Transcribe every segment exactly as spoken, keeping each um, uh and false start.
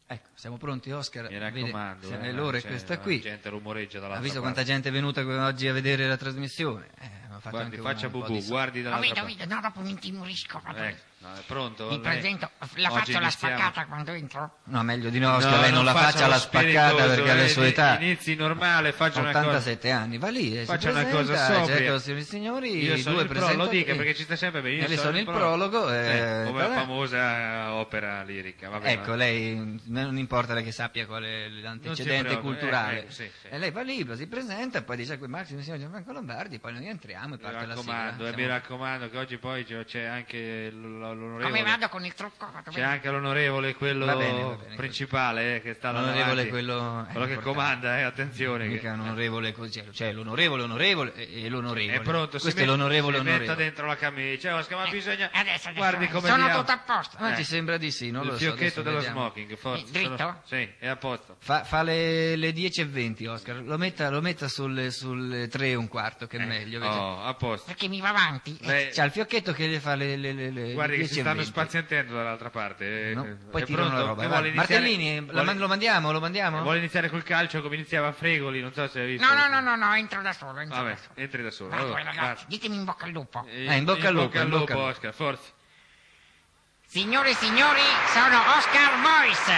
Ecco, siamo pronti, Oscar? Mi raccomando. Vede, eh, è l'ora è cioè, questa la qui. gente rumoreggia dall'altra Ha visto parte. quanta gente è venuta oggi a vedere la trasmissione? Eh, ha fatto Guardi, anche faccia una- un po' bubù, di- guardi Lo dall'altra vedo, parte. vedo, no, dopo mi intimorisco proprio. Ecco, no, è pronto? Vi Lei- presento, la Oggi faccio la iniziamo. spaccata quando entro? No, meglio di no, Oscar, lei non la faccia alla spaccata perché alle sue età. Inizi normale, faccia una cosa. ottantasette anni, va lì e si Faccia una presenta, cosa sobria. cerca i signori, Io i sono due il prologo, lo presentatori. dica perché ci sta sempre bene. Io E lei sono il prologo. prologo, Sì, eh, come la vabbè. famosa opera lirica. Vabbè, Ecco, vabbè. lei non importa lei che sappia qual è Non l'antecedente si preoccupi, culturale. eh, ecco, sì, sì. E lei va lì, si presenta e poi dice qui Massimo signor Gianfranco Lombardi, poi noi entriamo e Mi parte la raccomando, sigla. eh, mi Siamo- raccomando che oggi poi c'è- c'è anche l- l'onorevole. Come vado con il trucco? Vado C'è bene? anche l'onorevole, quello Va bene, va bene, principale, eh, che sta là L'onorevole davanti. quello, è quello che importante. comanda, eh, attenzione. Mica Che... un onorevole così, cioè l'onorevole onorevole e, e l'onorevole. È pronto, si Questo è metta- l'onorevole si metta onorevole. dentro la camicia, Oscar, ma Eh, bisogna... adesso, adesso, Guardi come sono diamo- tutto a posto. Ma Eh. ti sembra di sì, non il lo so. fiocchetto adesso dello vediamo. smoking, forse. Eh, dritto? Sono- Sì, è a posto. Fa, fa le, le dieci e venti, Oscar. Lo metta, lo metta sulle, sulle tre e un quarto, che è meglio. vedi? Oh, a posto. Perché mi va avanti? Eh, Beh, C'ha il fiocchetto che le fa le, le, le, le guardi che dieci si e stanno venti. spazientendo dall'altra parte. eh. No? È Poi tirano pronto? la roba. E va. vuole iniziare- Martellini, la vuole- man- lo mandiamo? Lo mandiamo? Vuole iniziare col calcio come iniziava Fregoli, non so se hai visto. No, no, no, no, no, entro da solo, entro Vabbè, da solo. entri da solo. Vado, allora, ragazzi, guarda. ditemi in bocca al lupo. Eh, in bocca al lupo, in bocca al lupo. Oscar, forza. Signore e signori, sono Oscar Boyce.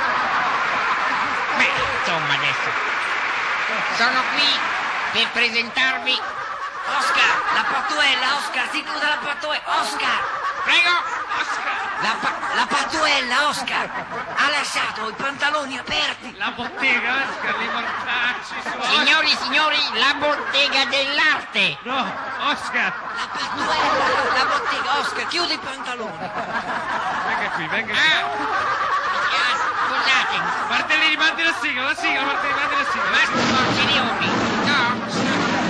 Beh, insomma, adesso. Sono qui per presentarvi... Oscar, la pattuella, Oscar, si chiuda la pattuella. Oscar, Prego, Oscar. la, pa- la pattuella, Oscar. Ha lasciato i pantaloni aperti. La bottega, Oscar, li mortacci su. Signori e signori, la bottega dell'arte. No, Oscar, La pattuella, la bottega, Oscar, chiude i pantaloni. venga qui, venga qui. Ah, ah, scusate, Martellini, mandi la sigla, la sigla, Martellini, mandi la sigla. Massimo Cerioni. No,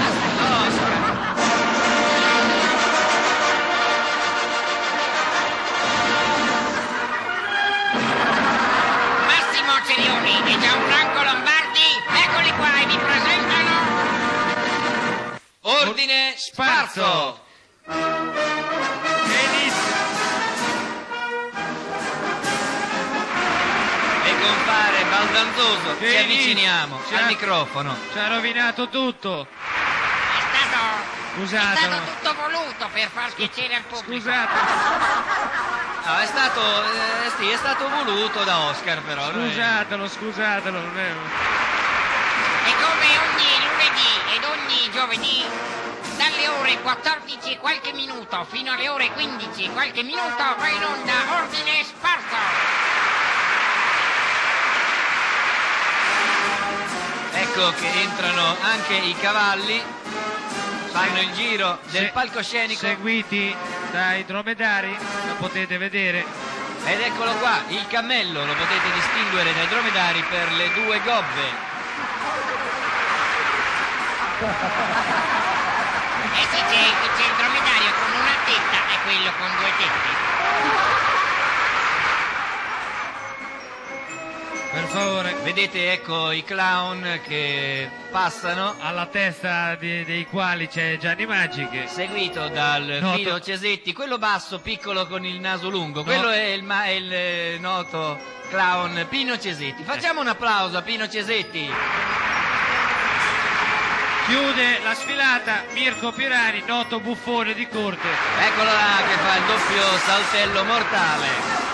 Massimo Cerioni e Gianfranco Lombardi, eccoli qua e vi presentano... Ordine sparso! Benissimo. E compare Baldanzoso, ci Benissimo. avviciniamo Ci al ha- microfono. Ci ha rovinato tutto. È stato, è Scusate. stato ma- tutto voluto per far piacere al pubblico. Scusate, No, è stato, eh, sì, è stato voluto da Oscar però. noi- scusatelo, scusatelo, non è... E come ogni lunedì ed ogni giovedì, dalle ore quattordici e qualche minuto fino alle ore quindici e qualche minuto, va in onda Ordine Sparso. Ecco che entrano anche i cavalli, fanno il giro del Se- palcoscenico. Seguiti dai dromedari, lo potete vedere. Ed eccolo qua, il cammello, lo potete distinguere dai dromedari per le due gobbe. Eh sì, c'è, c'è il dromedario con una testa e quello con due tette. Per favore, Vedete, ecco i clown che passano, alla testa di- dei quali c'è Gianni Maggi che... seguito dal Noto. Pino Cesetti, quello basso, piccolo con il naso lungo, quello è il, ma- è il eh, noto clown Pino Cesetti. Facciamo un applauso a Pino Cesetti. Chiude la sfilata Mirko Pirani, noto buffone di corte. Eccolo là che fa il doppio saltello mortale.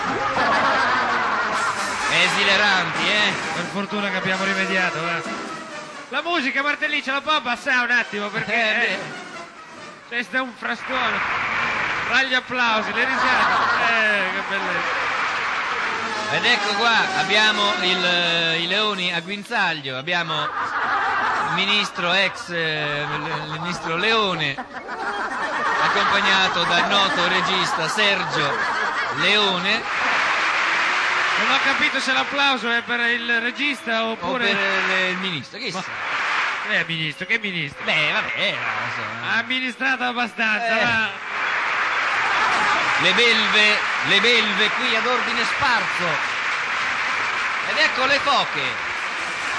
Esileranti, eh? Per fortuna che abbiamo rimediato, va. La musica, Martellini, ce la può abbassare un attimo perché... Eh, Eh, c'è sta un frastuono. Tra gli applausi, le risate. Eh, che bellezza. Ed ecco qua, abbiamo il, eh, i leoni a guinzaglio, abbiamo il ministro ex, eh, il ministro Leone, accompagnato dal noto regista Sergio Leone, Non ho capito se l'applauso è per il regista o oppure... per eh, il ministro, chi Ma- sa? Eh, ministro, che ministro? Beh, vabbè, insomma. Ha amministrato abbastanza, Eh. va. Le belve, le belve qui ad ordine sparso. Ed ecco le foche.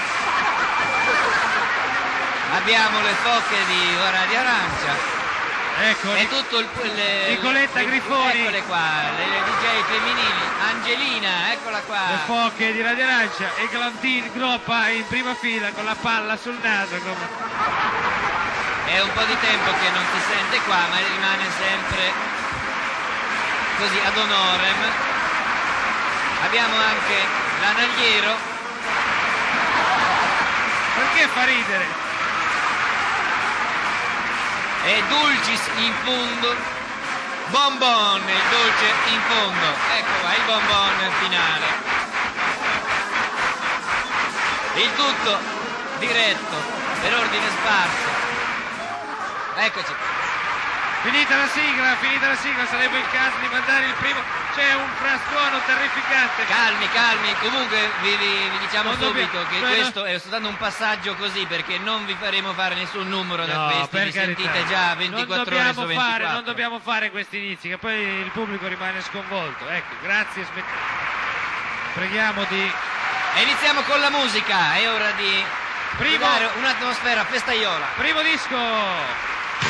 Abbiamo le foche di ora di arancia. Ecco, è tutto il... Le, Nicoletta le, Grifoni. Eccole qua, le, le D J femminili. Angelina, eccola qua. Le foche di Radio Arancia e Glantin Groppa in prima fila con la palla sul naso. Come... È un po' di tempo che non si sente qua, ma rimane sempre così ad honorem. Abbiamo anche l'Anagliero. Perché fa ridere? E Dulcis in fondo, Bonbon, il dolce in fondo, ecco qua il bonbon finale. Il tutto diretto per Ordine Sparso. Eccoci. Finita la sigla, finita la sigla, sarebbe il caso di mandare il primo. C'è un frastuono terrificante. Calmi, calmi, comunque vi, vi, vi diciamo Non subito dobbiamo- che noi questo è soltanto un passaggio così, perché non vi faremo fare nessun numero da No, questi, per vi carità. sentite già non ventiquattro ore dobbiamo su fare, ventiquattro. non dobbiamo fare questi inizi, che poi il pubblico rimane sconvolto. Ecco, grazie. smet- Preghiamo di. E iniziamo con la musica, è ora di Primo- dare un'atmosfera festaiola. Primo disco.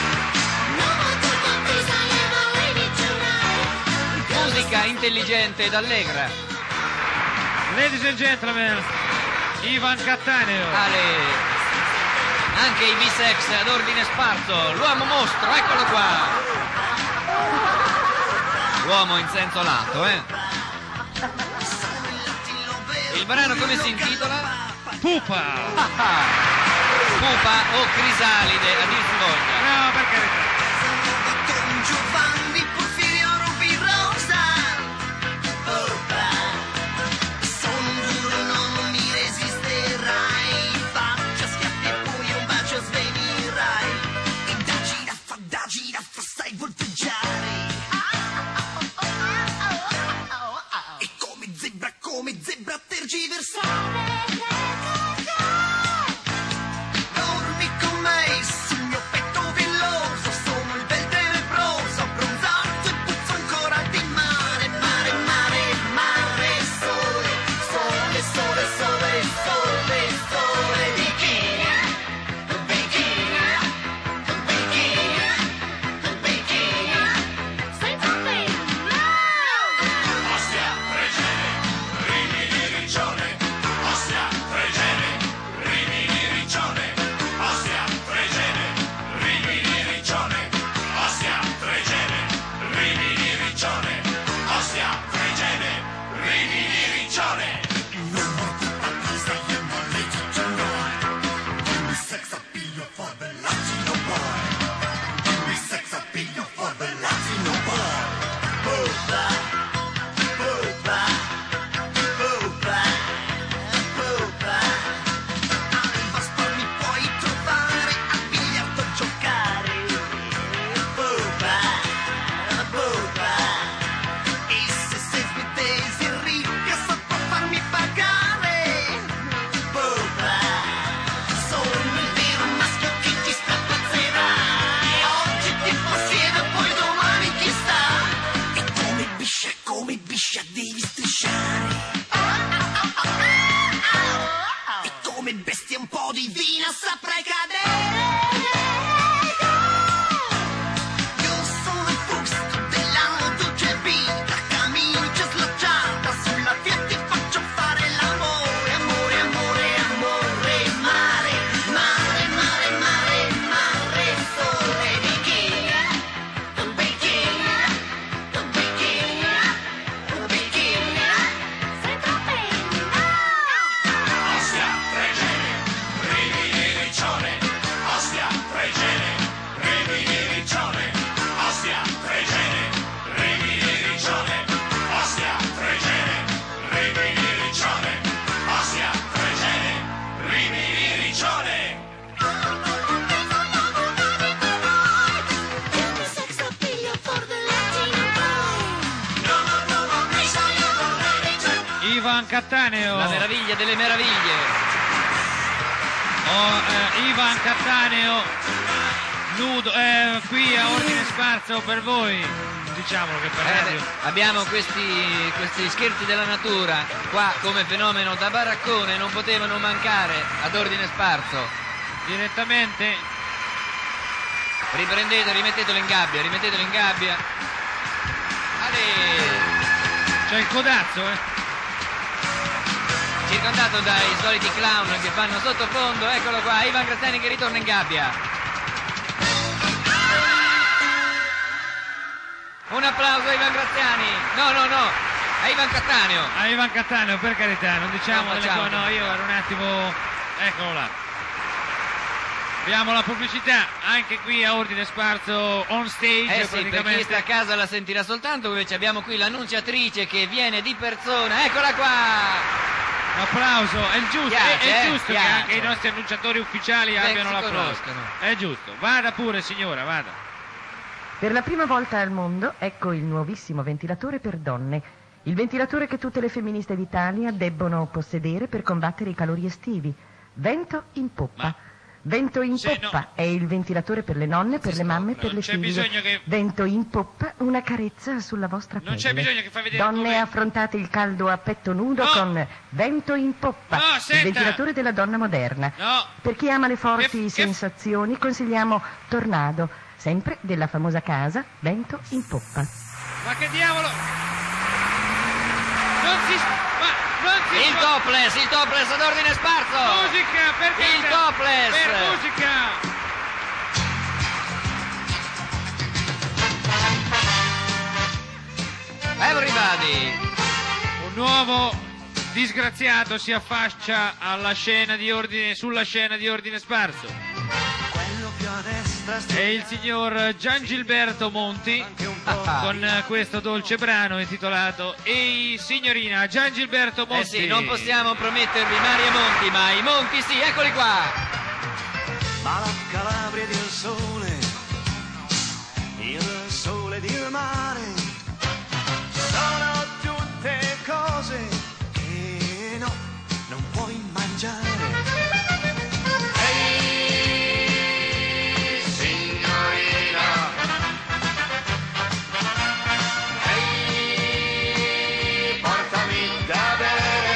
Musica intelligente ed allegra. Ladies and gentlemen, Ivan Cattaneo. Ale. Anche i bisex ad Ordine Sparso, l'uomo mostro, eccolo qua. Uomo in senso lato, eh. Il brano come si intitola? Pupa. Ah, ah. Pupa o Crisalide, a dir si voglia. No, per carità. Con Giovanni Porfirio Rubi Rosa. Opa, sono un duro, non mi resisterai. Faccia schiaffi e poi un bacio svenirai. E da giraffa, da giraffa sai volteggiare. E come zebra, come zebra tergiversare. Dormi con me sul mio petto villoso, sono il bel tenebroso, abbronzato e puzzo ancora di mare, mare, mare, mare, sole, sole, sole, sole, sole, sole, bikini, bikini, bikini, bikini, senza pena. Ostia, Fregene, Rimini, Riccione. Ostia, Fregene, Rimini, Riccione. Ostia, Fregene, Rimini, Riccione. Ostia, Fregene, Rimini, Riccione. Ostia, Fregene, Rimini, Riccione. Sex appeal for the Latino boy. Give me sex appeal for the Latino boy. Pupa, pupa, pupa, pupa. Al Vaspor mi puoi trovare a biliardo a giocare. Pupa, pupa. E se sei svedese e ricca saprò farmi pagare. Pupa. Sono il vero maschio che ti strapazzerai. Oggi ti possiedo, poi domani chissà. E come biscia, come biscia devi strisciare. E come bestia un po' divina saprai cadere. Io sono il fusto dell'autogevita, camicia slacciata sulla via ti faccio fare l'amore, amore, amore, amore, mare, mare, mare, mare, mare, sole, bikini, bikini, bikini, bikini, senza pena. Ostia, Fregene, Rimini, Riccione. Ostia, Fregene, Rimini, Riccione. Ostia, Fregene, Rimini, Riccione. Ostia, Fregene, Rimini, Riccione. Ostia, Fregene, Rimini, Riccione. Sex appeal for the Latino boy. No, no, no, no, Crisalide, Rimini. Ivan Cattaneo. La meraviglia delle meraviglie. Oh, eh, Ivan Cattaneo nudo, eh, qui a Ordine Sparso per voi, diciamolo che per Eh, radio. beh, abbiamo questi, questi scherzi della natura qua come fenomeno da baraccone, non potevano mancare ad Ordine Sparso. Direttamente Riprendete, rimettetelo in gabbia, rimettetelo in gabbia. Ale. C'è il codazzo, eh? Circondato dai soliti clown che fanno sottofondo, eccolo qua, Ivan Graziani che ritorna in gabbia. Un applauso a Ivan Graziani. No, no, no, a Ivan Cattaneo. A Ivan Cattaneo, per carità, non diciamo No, delle facciamo. cose, no, io ero un attimo... Eccolo là. Abbiamo la pubblicità anche qui a ordine sparso on stage. Eh sì, per chi praticamente. sta a casa la sentirà soltanto, invece abbiamo qui l'annunciatrice che viene di persona, eccola qua! Un applauso, è il giusto, Piace, è, è eh, giusto che piace. anche i nostri annunciatori ufficiali Beh, abbiano si l'applauso. conoscono. È giusto, vada pure signora, vada. Per la prima volta al mondo, ecco il nuovissimo ventilatore per donne. Il ventilatore che tutte le femministe d'Italia debbono possedere per combattere i calori estivi. Vento in poppa. Ma- Vento in Sì, poppa no. è il ventilatore per le nonne, per le mamme, per non le c'è figlie. bisogno che- Vento in poppa, una carezza sulla vostra Non pelle. c'è bisogno che fa vedere Donne, come- affrontate il caldo a petto nudo No. con Vento in poppa, No, il senta. ventilatore della donna moderna. No. Per chi ama le forti Che- che- sensazioni consigliamo Tornado, sempre della famosa casa Vento in poppa. Ma che diavolo? Non si... Ma non si... Il topless, il topless ad ordine sparso! Musica, perché... Il topless! Per musica! Everybody! Un nuovo disgraziato si affaccia alla scena di ordine, sulla scena di ordine sparso. Quello più a destra È il signor Giangilberto Monti con eh, questo dolce brano intitolato Ehi signorina Giangilberto Monti. Eh sì, non possiamo promettervi mari e monti, ma i monti sì, eccoli qua! Ma la Calabria ed il sole, il sole ed il mare, sono tutte cose che no, non puoi mangiare. Ehi, signorina, ehi, portami da bere.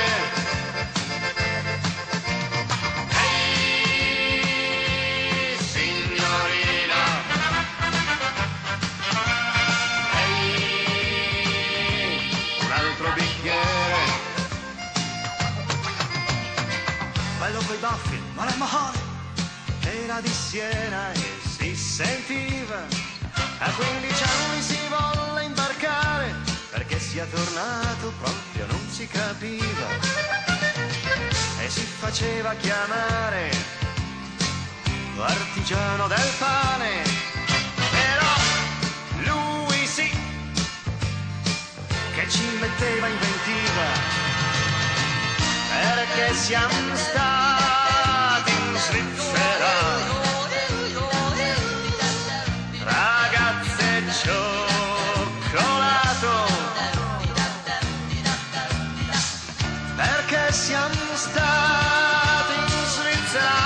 Ehi, signorina, ehi, un altro bicchiere. Bello coi baffi, non è male. Era di Siena e si sentiva. A quindici anni si volle imbarcare, perché sia tornato proprio non si capiva. E si faceva chiamare l'artigiano del pane. Però lui sì, che ci metteva inventiva. Perché siamo stati in Svizzera, ragazze cioccolato. Perché siamo stati in Svizzera.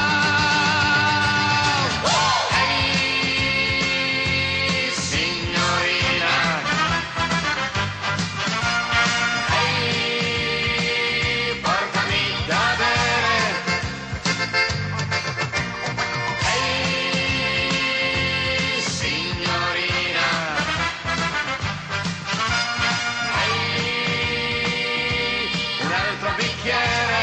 Ehi, signorina, ehi, portami da bere. Ehi, signorina, ehi, un altro bicchiere.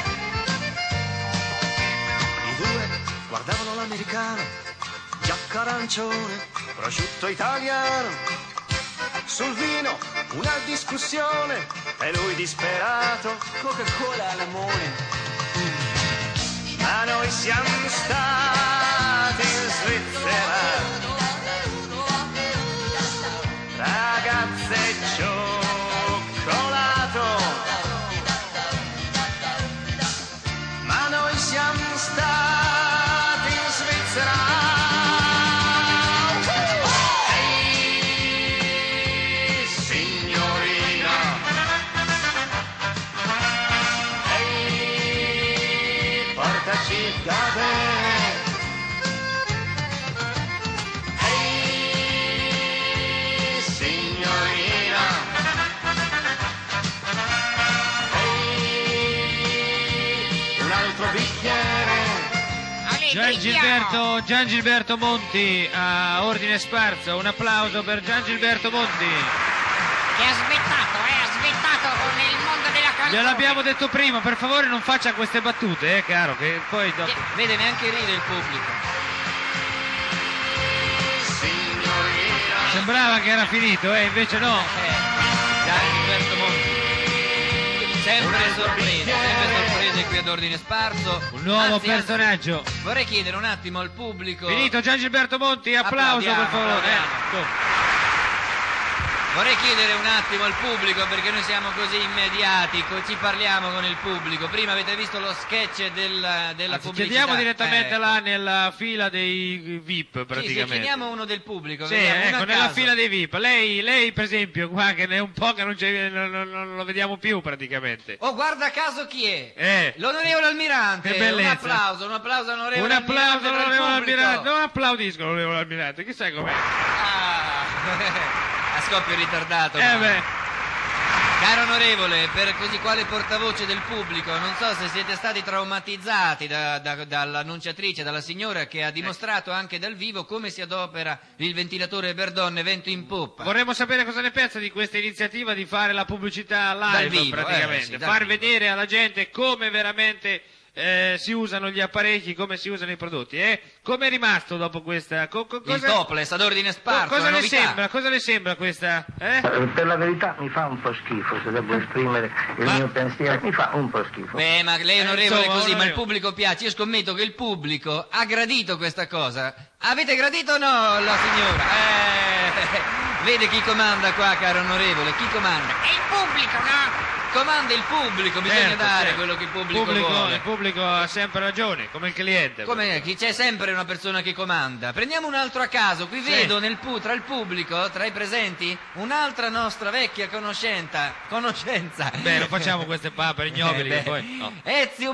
I due guardavano l'americano, giacca arancione, prosciutto italiano. Sul vino una discussione e lui disperato, Coca-Cola all'amore. Ma noi siamo stati in Svizzera, ragazze cioccolato. Ma noi siamo stati in Svizzera. Ehi, signorina, ehi, portaci da bere. Ehi, signorina, ehi, un altro bicchiere. Ale, Gian brindiamo. Gilberto, Gian Gilberto Monti a Ordine Sparso, un applauso per Gian Gilberto Monti. Che ha svettato, eh, ha svettato nel mondo della canzone. Gliel'abbiamo detto prima, per favore non faccia queste battute, eh, caro, che poi dopo... Vede, neanche ride il pubblico. Sembrava che era finito, eh, invece no. Eh, Gian Gilberto Monti. Sempre sorprese, sempre sorprese qui ad Ordine Sparso. Un nuovo Anzi, personaggio. anzi, vorrei chiedere un attimo al pubblico. Finito Gian Gilberto Monti, applauso per Applaudiamo, favore. applaudiamo. Ecco. Vorrei chiedere un attimo al pubblico, perché noi siamo così immediati, co- ci parliamo con il pubblico. Prima avete visto lo sketch della, della Anzi, pubblicità. chiediamo direttamente Eh, là nella fila dei V I P Sì, praticamente. sì, chiediamo uno del pubblico. Sì, vediamo, uno ecco, a nella caso. fila dei V I P. Lei, lei per esempio, qua che ne è un po' che non, c'è, non, non- non lo vediamo più praticamente. Oh, guarda caso chi è? Eh. L'onorevole Almirante. Che bellezza. Un applauso, un applauso all'onorevole Un applauso Almirante per il all'onorevole pubblico. Almirante. Non applaudisco l'onorevole Almirante, chissà com'è. Ah, a scoppio ritardato. Eh ma- beh. Caro onorevole, per così quale portavoce del pubblico, non so se siete stati traumatizzati da- da- dall'annunciatrice, dalla signora che ha dimostrato anche dal vivo come si adopera il ventilatore per donne vento in poppa. Vorremmo sapere cosa ne pensa di questa iniziativa di fare la pubblicità live Dal vivo, praticamente, eh, sì, dal far vivo. vedere alla gente come veramente eh, si usano gli apparecchi, come si usano i prodotti. Eh? Come è rimasto dopo questa? Co- co- Il cosa, topless ad ordine sparso, co- cosa la le novità. sembra? Cosa le sembra questa? Eh? Eh, Per la verità mi fa un po' schifo, se devo esprimere il Ma- mio pensiero, mi fa un po' schifo. Beh, ma lei è Eh, onorevole insomma, così, ma il onorevole. pubblico piace. Io scommetto che il pubblico ha gradito questa cosa. Avete gradito o no, la signora? Eh, vede chi comanda qua, caro onorevole, chi comanda? È il pubblico, no? Comanda il pubblico, bisogna Certo, dare certo. quello che il pubblico, Pubblico- vuole. il pubblico ha sempre ragione, come il cliente. Come chi c'è sempre una persona che comanda. Prendiamo un altro a caso. Qui Sì. vedo nel pu- tra il pubblico, tra i presenti, un'altra nostra vecchia conoscenza. Conoscenza. Beh, non facciamo queste papere ignobili Eh, che beh. poi... no. Ezio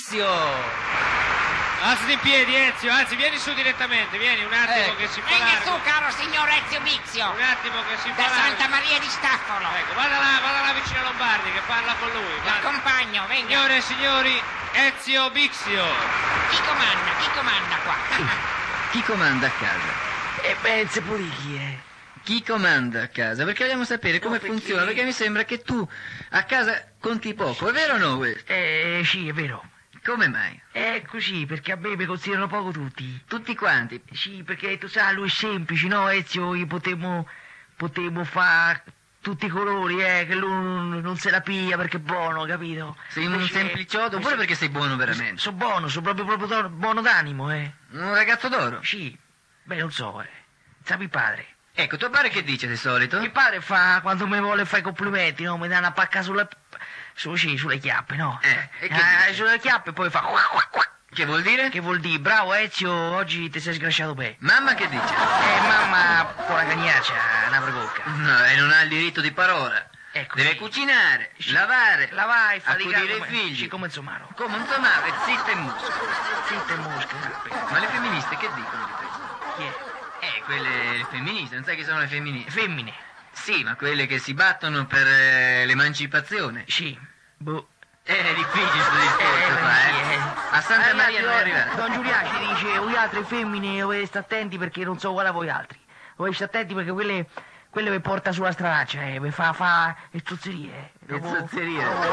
Bixio. Alzati in piedi Ezio, anzi vieni su direttamente, vieni un attimo Ecco. che si fa Venga largo. su, caro signor Ezio Bixio, Un attimo che si fa da largo. Santa Maria di Staffolo. Ecco, vada là, vada là vicino a Lombardi che parla con lui. vada. L'accompagno, venga. Signore e signori, Ezio Bixio. Chi comanda? Chi comanda qua? Chi comanda a casa? E pensi pure chi è? Chi comanda a casa? Perché vogliamo sapere come funziona, perché mi sembra che tu a casa conti poco, è vero o no questo? Eh, sì, è vero. Come mai? È così, perché a me mi considerano poco tutti. Tutti quanti? Sì, perché tu sai, lui è semplice, no, Ezio? Io potevo, potevo fare tutti i colori, eh, che lui non, non se la piglia perché è buono, capito? Sei un Invece- sempliciotto, oppure perché sei buono veramente? Sono buono, sono proprio, proprio do- buono d'animo, eh. Un ragazzo d'oro? Sì, beh, non so, eh. Sapi il padre. Ecco, tuo padre che dice di solito? Il padre fa, quando mi vuole fare i complimenti, no? Mi dà una pacca sulle, su, sì, sulle chiappe, no? Eh, e che Ah, dice? sulle chiappe e poi fa... qua, qua, qua. Che vuol dire? Che vuol dire? Bravo Ezio, oggi ti sei sgrasciato bene. Mamma che dice? Eh, mamma, con la cagnaccia, una bocca. No, e non ha il diritto di parola. Ecco, Deve sì. cucinare, Sì. lavare, Lavai, accudire faticare i come- figli. Sì, come insomma. Come un tomate, zitta e musca. Zitta e mosca. Ma le femministe che dicono di questo? Chi è? Eh, quelle le femministe, non sai che sono le femministe? Femmine. Sì, ma quelle che si battono per eh, l'emancipazione. Sì. Boh. Eh, è difficile sto discorso Eh, qua, sì, eh. eh. A Santa Eh, Maria non è arrivato. Don Giuliano ci dice, voi altre femmine dovete stare attenti perché non so uguale a voi altri. Dovete stare attenti perché quelle, quelle vi porta sulla stranaccia, eh, vi fa, fa le zozzerie. Le zozzerie? Dopo,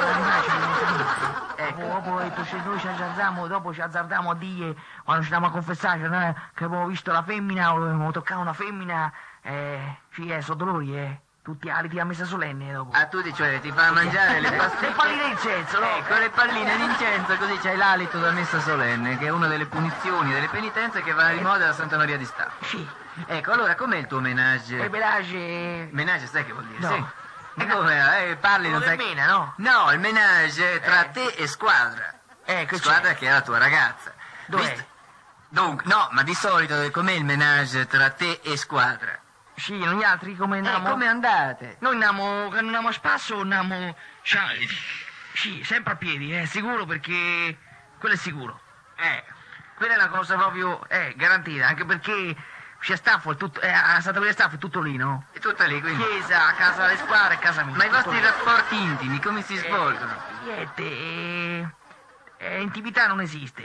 ecco. Dopo, dopo se noi ci azzardiamo, dopo ci azzardiamo a dire, quando ci andiamo a confessare, cioè, noi che abbiamo visto la femmina, o abbiamo toccato una femmina, eh, sì, eh, sono dolori, eh. Tutti aliti a messa solenne dopo. Ah, tu dici, cioè, ti fa mangiare le Le pasticche? palline d'incenso, no? Ecco, le palline d'incenso, così c'hai l'alito da messa solenne, che è una delle punizioni, delle penitenze che va di moda da Santa Maria di Staffolo. Sì. Ecco, allora, com'è il tuo menage? E menage... Menage, sai che vuol dire? No. Sì. E come? Eh, parli, non Quello sai... del mena, no? No, il menage tra Eh. te e squadra. Eh, che Squadra c'è? che è la tua ragazza. Dov'è? Visto- Dunque, no, ma di solito com'è il menage tra te e squadra? Sì, noi altri come Eh, andiamo? come andate? Noi andiamo, che non andiamo a spasso, andiamo... Sì, sì, sempre a piedi, eh, sicuro perché... Quello è sicuro. Eh, quella è una cosa proprio, eh, garantita, anche perché... C'è Staffolo, tutto, eh, a Santa Maria Staffolo è tutto lì, no? È tutta lì, quindi... Chiesa, a casa delle squadre, a casa mia. Ma i tutto vostri lì. rapporti intimi come si svolgono? Eh, niente, eh, eh, intimità non esiste.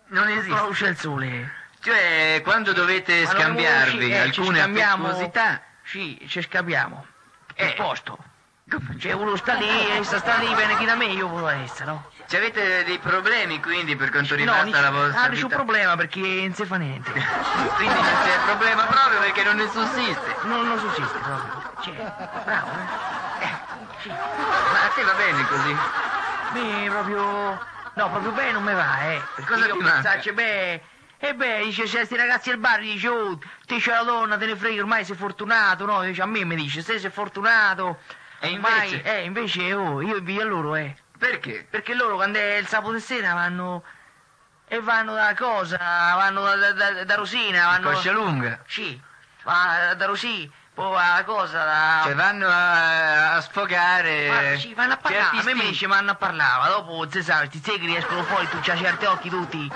Non Con la esiste. luce del sole. Cioè, quando dovete Ma non scambiarvi conosci- eh, ci alcune scambiamo- affettuosità... Sì, ci scambiamo. Eh. Il posto. Cioè, uno sta lì, e sta, sta lì, viene chi da me, io volevo essa, no? Ci avete dei problemi, quindi, per quanto No, riguarda nessun- la vostra ah, nessun vita? problema, perché non si fa niente. Quindi non c'è problema proprio perché non ne sussiste. Non, non sussiste proprio. Cioè, bravo, eh? Eh, sì. Ma a te va bene così? Beh, proprio... No, proprio bene non mi va, eh. Perché Cosa io ti manca? pensaccio, beh... E beh, dice, se sti ragazzi al bar, dice, oh, te c'è la donna, te ne frega, ormai sei fortunato, no? Dice, a me mi dice, se sei fortunato... E ormai- invece? Eh, invece, oh, io invidio a loro, eh. Perché? Perché loro quando è il sabato sera vanno... E vanno da cosa? Vanno da, da, da, da Rosina, vanno... Coscia lunga. Sì, va da Rosì, poi va a cosa, da... Cioè vanno a, a sfogare... Ma sì, vanno a parlare, certi a me mi istinti. dice vanno a parlare, ma dopo, se sai, questi segri escono fuori, tu c'hai certi occhi tutti.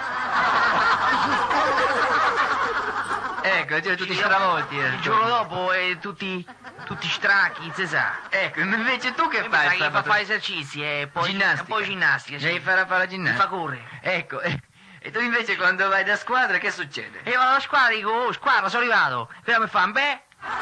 Ecco, cioè tutti Sì, stravolti. eh. Il giorno dopo, eh, tutti, tutti stracchi, se sa. Ecco, invece tu che E fai sai, il fa sabato? fare esercizi, e poi Ginnastica. poi ginnastica, sì. Devi fare a fare la Mi ginnastica. fa correre. Ecco, eh, e tu invece quando vai da squadra che succede? E vado alla squadra, dico, oh, squadra, sono arrivato. Però mi fa, beh...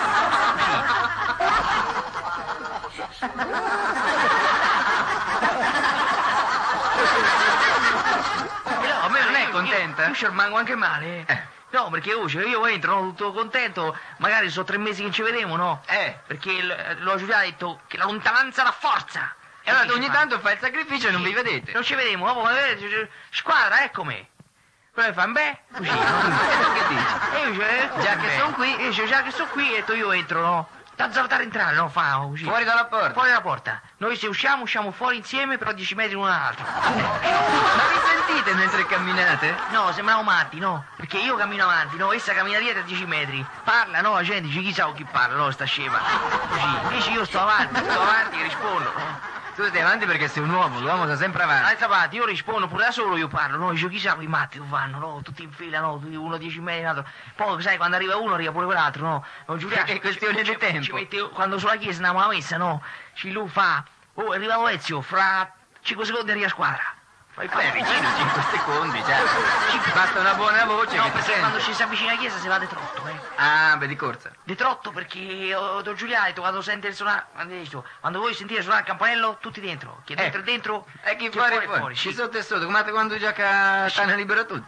E no, a me Non è io- contenta? Io, io ci rimango anche male. Eh. No, perché oh, cioè, io entro no, tutto contento, magari sono tre mesi che non ci vediamo, no? Eh. Perché l- l'ho già detto che la lontananza dà forza. E allora tu Capisci, ogni fa? tanto fai il sacrificio e non vi vedete. Non ci vediamo, dopo magari dice, squadra, eccomi. Poi mi fa, beh, così, no? Che dici? E io dice, ecco, Già che beh. son qui. Io dice, già che sono qui, e detto, io entro, no? Tanto saltare a entrare, no? Fa così. Fuori dalla porta. Fuori dalla porta. Noi se usciamo, usciamo fuori insieme, però a dieci metri l'uno dall'altro. Ma vi sentite mentre camminate? No, sembriamo matti, no? Perché io cammino avanti, no? Essa cammina dietro a dieci metri. Parla, no? La gente dice, chissà con chi parla, no? Sta scema. Così. Invece io sto avanti, sto avanti e rispondo. no? Tu stai avanti perché sei un uomo, l'uomo sta sempre avanti. D'altra parte, io rispondo pure da solo, io parlo, no? Dico, chissà quei matti dove vanno, no? Tutti in fila, no? Tutti uno a dieci metri, l'altro. Poi, sai, quando arriva uno, arriva pure quell'altro, no? Non giuriamo. È questione di ci- tempo. ci mette- quando sulla chiesa andiamo alla messa, no? Ci lui fa, oh, arriva Oezio, fra cinque secondi arriva a squadra. Fai Beh, vicino cinque secondi, già. Basta una buona voce No, che ti perché sente. quando ci si avvicina alla chiesa si va di trotto, eh. Ah, beh, di corsa. Di trotto perché oh, Don Giuliano ha detto quando sente il suonare, quando, detto, quando voi sentite suonare il campanello, tutti dentro. Chi è dentro Eh. è dentro, E chi è fuori è fuori, fuori. ci Sì. sotto e sotto, come quando gioca Tana libero tutti.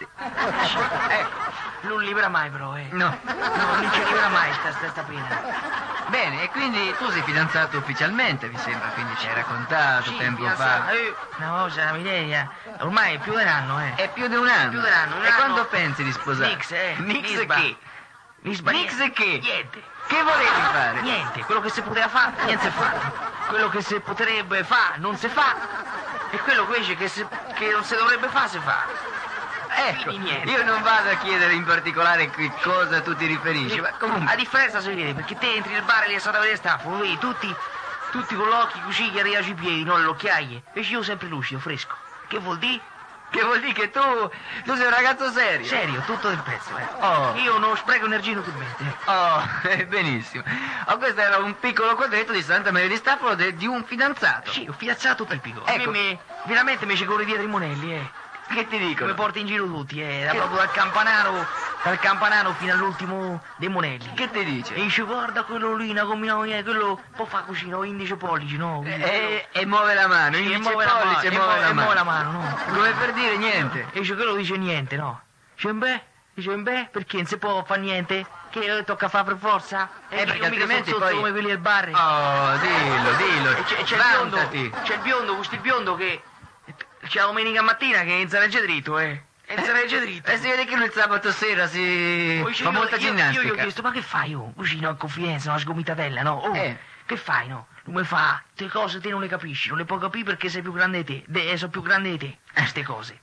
Ecco, non libera mai però, eh. No. No, non ci libera mai sta, sta, sta pena. Bene, e quindi tu sei fidanzato ufficialmente, mi sembra, quindi ci hai raccontato Sì, tempo fidanzato, fa. eh, una cosa, una miseria. Ormai è più di un anno, eh. È più di un anno. Più di un anno, un E anno. quando pensi di sposare? Nix, eh. Nix Nisba. che? Nisba, Nix niente. che? Niente. Che volevi fare? Niente, quello che si poteva fare, niente si fa. Quello che si potrebbe fare, non si fa. E quello invece che, si- che non si dovrebbe fare, si fa. Ecco, Quindi niente. io non vado a chiedere in particolare che cosa tu ti riferisci, ma A comunque... differenza si vede, perché te entri nel bar e lì state a vedere staffo, lo vedi tutti, tutti con l'occhio così che arriva sui piedi, non le occhiaie. Invece io sempre lucido, fresco. Che vuol dire? Che vuol dire che tu, tu sei un ragazzo serio? Serio, tutto del pezzo, eh. Oh. Io non spreco energia inutilmente. Oh, eh, benissimo. Oh, questo era un piccolo quadretto di Santa Maria di Stafolo de- di un fidanzato. Sì, un fidanzato tipico. Ecco. A me, me- veramente mi ci corre dietro i monelli, eh. Che ti Mi dicono? porta in giro tutti, eh. Da Che- proprio dal campanaro, dal campanaro fino all'ultimo dei monelli. Che ti dice? E dice, guarda quello lì, una combinazione, quello può fare così, no? Indice pollici, no? E, e- e muove la mano, Sì, indice e muove la pollice, mano, e e muove muove- la e mano. muove la mano, no? Come per dire niente. E dice, quello dice niente, no? Dice, beh, dice, beh, perché non si può fare niente? Che eh, tocca fare per forza? Eh, che perché io mica altrimenti sono sotto poi- come quelli del bar. Oh, dillo, dillo. E c'è, c'è il biondo, Vantati. c'è il biondo, questo biondo che c'è la domenica mattina che inizia a leggere dritto, eh. Inizia a leggere dritto. E si vede che lui il sabato sera si Poi dice, fa io- molta io- ginnastica. Io gli ho chiesto, ma che fai, oh? Così, no, in confidenza, una sgomitatella, no? Oh, Eh. che fai, no? Lui mi fa, te cose te non le capisci, non le puoi capire perché sei più grande di te. De, eh, sono più grande di te, queste cose.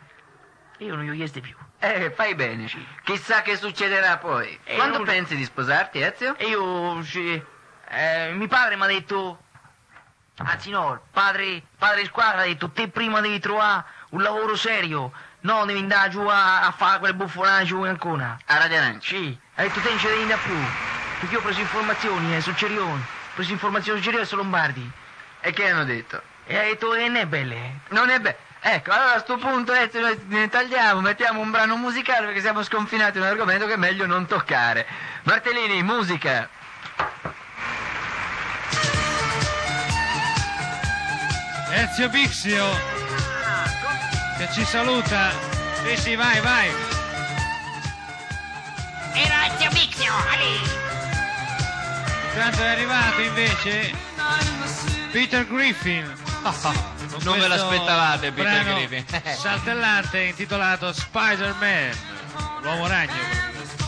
Io non gli ho chieste più. Eh, fai bene. Chissà che succederà poi. Eh, Quando non- pensi di sposarti, Ezio? E io, sì, eh, mio padre mi ha detto, anzi no, il padre, padre di squadra ha detto, te prima devi trovare un lavoro serio, no, devi andare giù a, a fare quelle buffonate giù in Ancona. A Radio Arancia. Sì, ha detto te non ci devi andare più, perché io ho preso informazioni eh, su Cerione, ho preso informazioni su Cerione e su Lombardi. E che hanno detto? E ha detto, e non è belle. Non è bello. Ecco, allora a sto punto Ezio, noi ne tagliamo, mettiamo un brano musicale perché siamo sconfinati in un argomento che è meglio non toccare. Martellini, musica. Ezio Bixio che ci saluta. Sì, sì, vai, vai. Era Ezio Bixio, Ali. Intanto è arrivato invece Peter Griffin. Con Non ve questo l'aspettavate, Peter brano Griffin. saltellante intitolato Spider-Man, l'uomo ragno.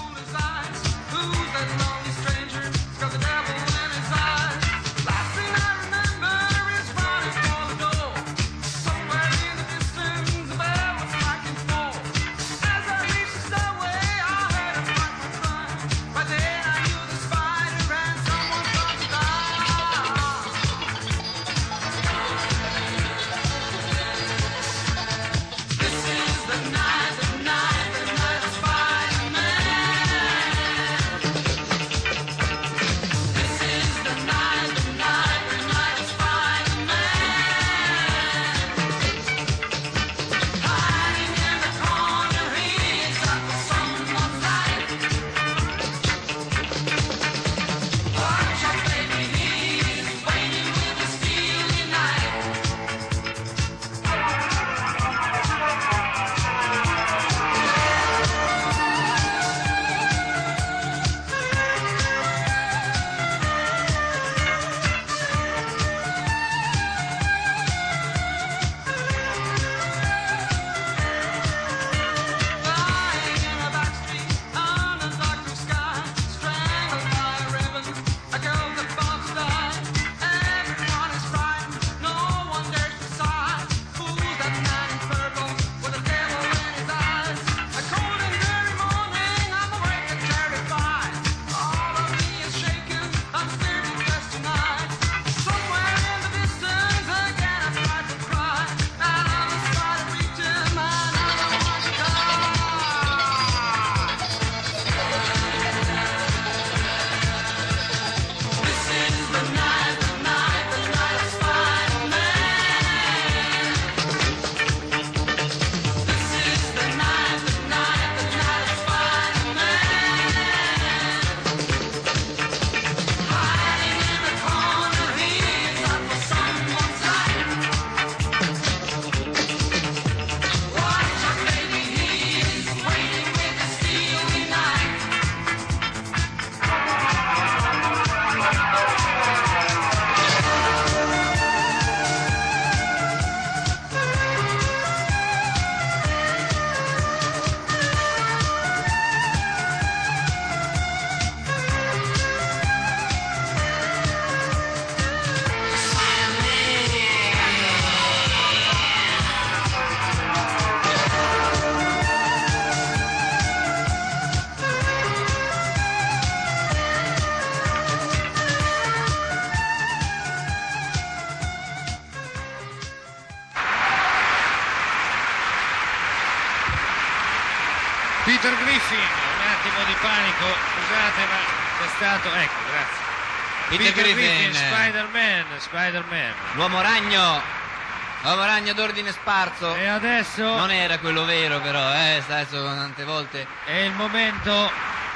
Peter Griffin, un attimo di panico, scusate ma c'è stato, ecco, grazie. Peter, Peter Griffin, Griffin, Spider-Man, Spider-Man. l'uomo ragno, l'uomo ragno d'ordine sparso. E adesso Non era quello vero però, eh, adesso tante volte. è il momento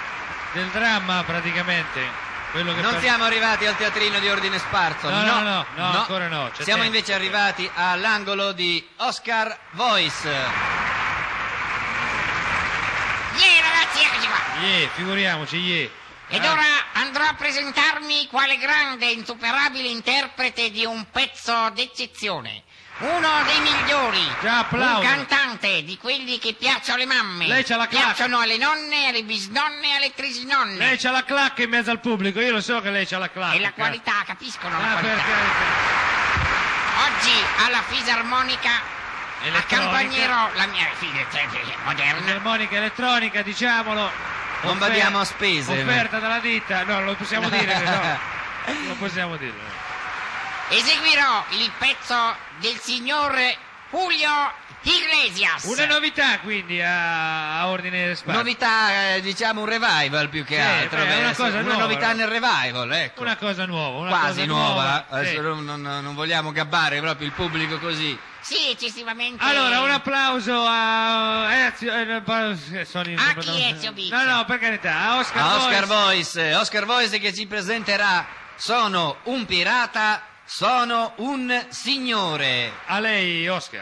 del dramma praticamente. Quello che Non par- siamo arrivati al teatrino di ordine sparso, No, no, no, no, ancora no, c'è Siamo tempo. invece arrivati all'angolo di Oscar Voice. Yeah, ragazzi, eccoci qua. Yeah, figuriamoci, yeah. Ed Ah, ora andrò a presentarmi quale grande e insuperabile interprete di un pezzo d'eccezione. Uno dei migliori. Già applaudo. Un cantante di quelli che piacciono alle mamme. Lei c'ha la clac- Piacciono alle nonne, alle bisnonne, alle trisinonne. Lei c'ha la clacca in mezzo al pubblico, io lo so che lei c'ha la clacca. E la qualità, capiscono Ah, la per qualità. carità. Oggi alla fisarmonica Elettronica. accompagnerò la mia figlia cioè, cioè, moderna. Fisarmonica elettronica, diciamolo. Non Offer- badiamo a spese. Offerta dalla ditta, no, lo possiamo dire, no. Lo possiamo dire. Eseguirò il pezzo del signor Julio Iglesias. Una novità quindi a, a ordine spazio. Novità, eh, diciamo un revival più che Sì, altro. beh, è una beh, cosa una nuova, novità no? nel revival, ecco. Una cosa nuova, una Quasi cosa nuova, nuova. adesso Sì. non, non- non vogliamo gabbare proprio il pubblico così. Sì, eccessivamente... Allora, un applauso a Ezio... eh, eh, sono in- A chi Ezio Biccio? No, no, per carità, a Oscar, A Oscar Boys. Voice, Oscar Voice che ci presenterà Sono un pirata, sono un signore. A lei, Oscar.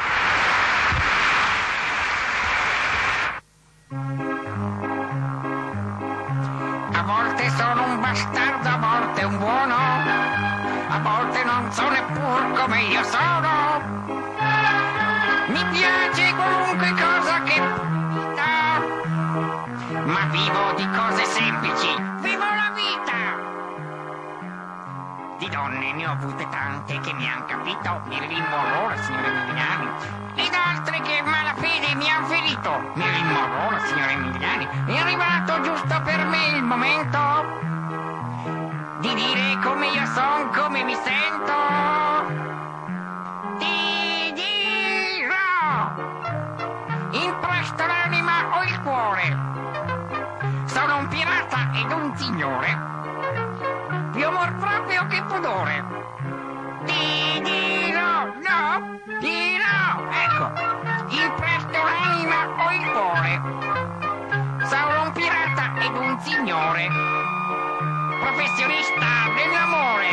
A volte sono un bastardo, a volte un buono, a volte non so neppur come io sono. Mi piace qualunque cosa che capita, ma vivo di cose semplici, vivo la vita. Di donne ne ho avute tante che mi han capito, Marilyn Monroe, la signora Emiliani, ed altre che malafede mi han ferito, Marilyn Monroe, la signora Emiliani. È arrivato giusto per me il momento di dire come io son, come mi sento. Ti dirò, in presto l'anima o il cuore, sono un pirata ed un signore, più amor proprio che pudore. Ti dirò, no, dirò, ecco, in presto l'anima o il cuore, sono un pirata ed un signore, professionista dell'amore.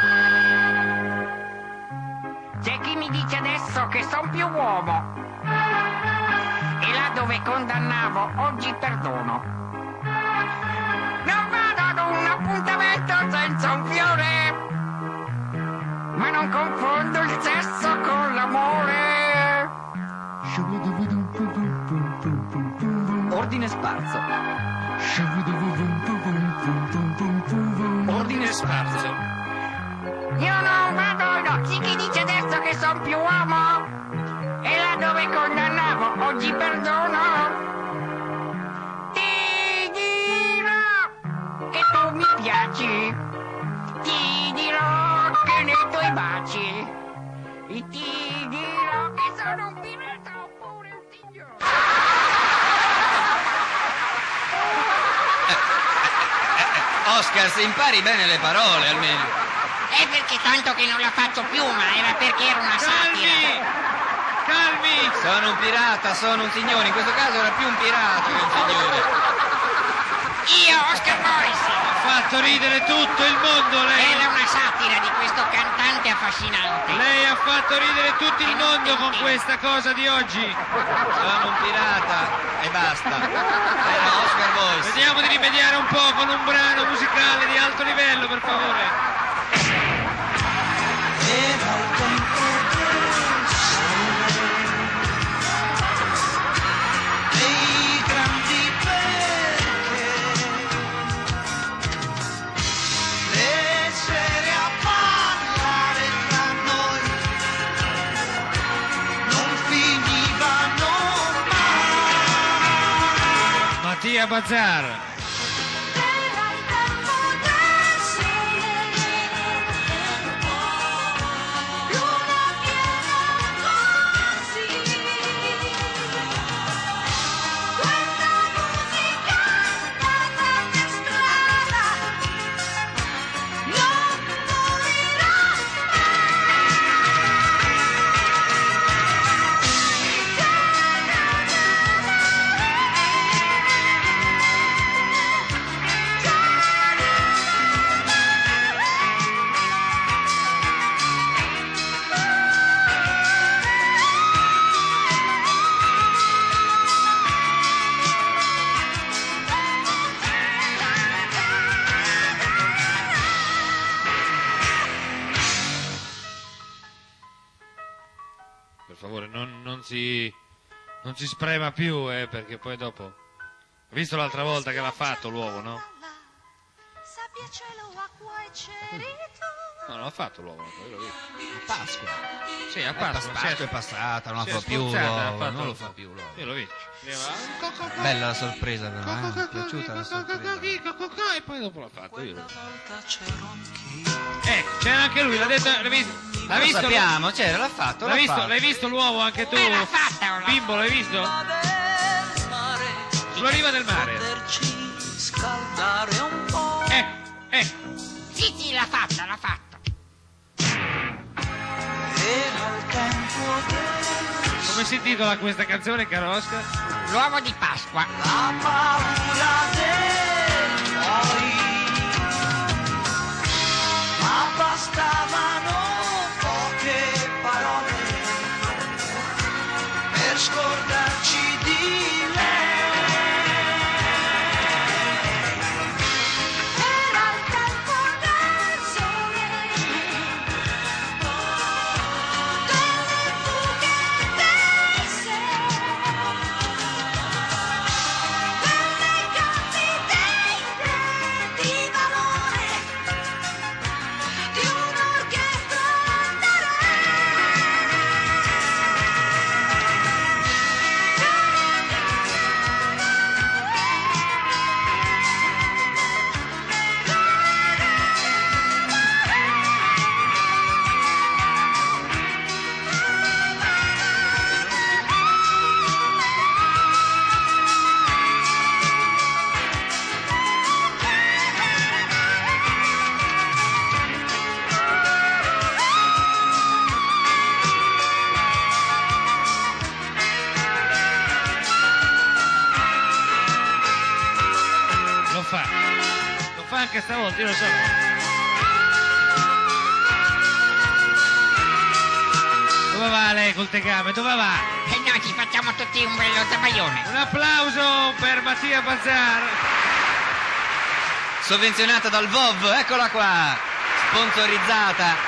C'è chi mi dice adesso che son più uomo, e là dove condannavo oggi perdono. Non vado ad un appuntamento senza un fiore, ma non confondo il sesso con l'amore. Ordine sparso. Ordine sparso. Io non vado, no, sì, chi dice adesso che son più uomo, e là dove condannavo oggi perdono. Ti dirò che tu mi piaci, ti dirò che nei tuoi baci, e ti dirò che sono un pirata oppure un signore. Oscar, se impari bene le parole almeno. È perché tanto che non la faccio più, ma era perché era una satira. Calmi! Sono un pirata, sono un signore. In questo caso era più un pirata che un signore. Io, Oscar Boris, Ha fatto ridere tutto il mondo, lei! era una satira di questo cantante affascinante. Lei ha fatto ridere tutto il mondo con questa cosa di oggi. Sono un pirata e basta. Era Oscar Voice. Vediamo di rimediare un po' con un brano musicale di alto livello, per favore. Era il tempo del sole, dei grandi perché, le sere a parlare tra noi non finivano mai. Mattia Bazzar. Era il tempo del sole, luna piena così, questa musica andata per strada non morirà Per favore, non, non si non si sprema più, eh, perché poi dopo... Hai visto l'altra volta che l'ha fatto l'uovo, no? sabbia, cielo, acqua e cerito. No, non l'ha fatto l'uovo, io l'ho visto. Pasqua. Sì, a Eh, Pasqua. Pasqua si è passata, non si la è fa più sforzata, ha l'uovo, fatto non lo l'uovo. fa più l'uovo. Io l'ho visto. Bella la sorpresa però, eh? Mi è piaciuta la sorpresa. E poi dopo l'ha fatto io. Eh, c'era anche lui, l'ha detto, l'hai visto? L'ha Lo visto? sappiamo, c'era, l'ha fatto, L'hai l'ha visto, fatto. l'hai visto l'uovo anche tu? Eh, l'ha fatta, l'ha- Bimbo, l'hai visto? Sulla riva del mare. Eh, eh. Sì, sì, l'ha fatta, l'ha fatta. Era il tempo Come si intitola questa canzone, caro Oscar? L'uovo di Pasqua. La paura dei tuoi, ma bastavano poche parole per scordarci di lei. Era il tempo del sole, delle fughe dei sei, delle candide idee di valore, di un'orchestra Lo fa. Lo fa anche stavolta, io lo so. Dove va lei col tegame? Dove va? E noi ci facciamo tutti un bello tabaglione. Un applauso per Mattia Bazzar. Sovvenzionata dal V O V, eccola qua, sponsorizzata.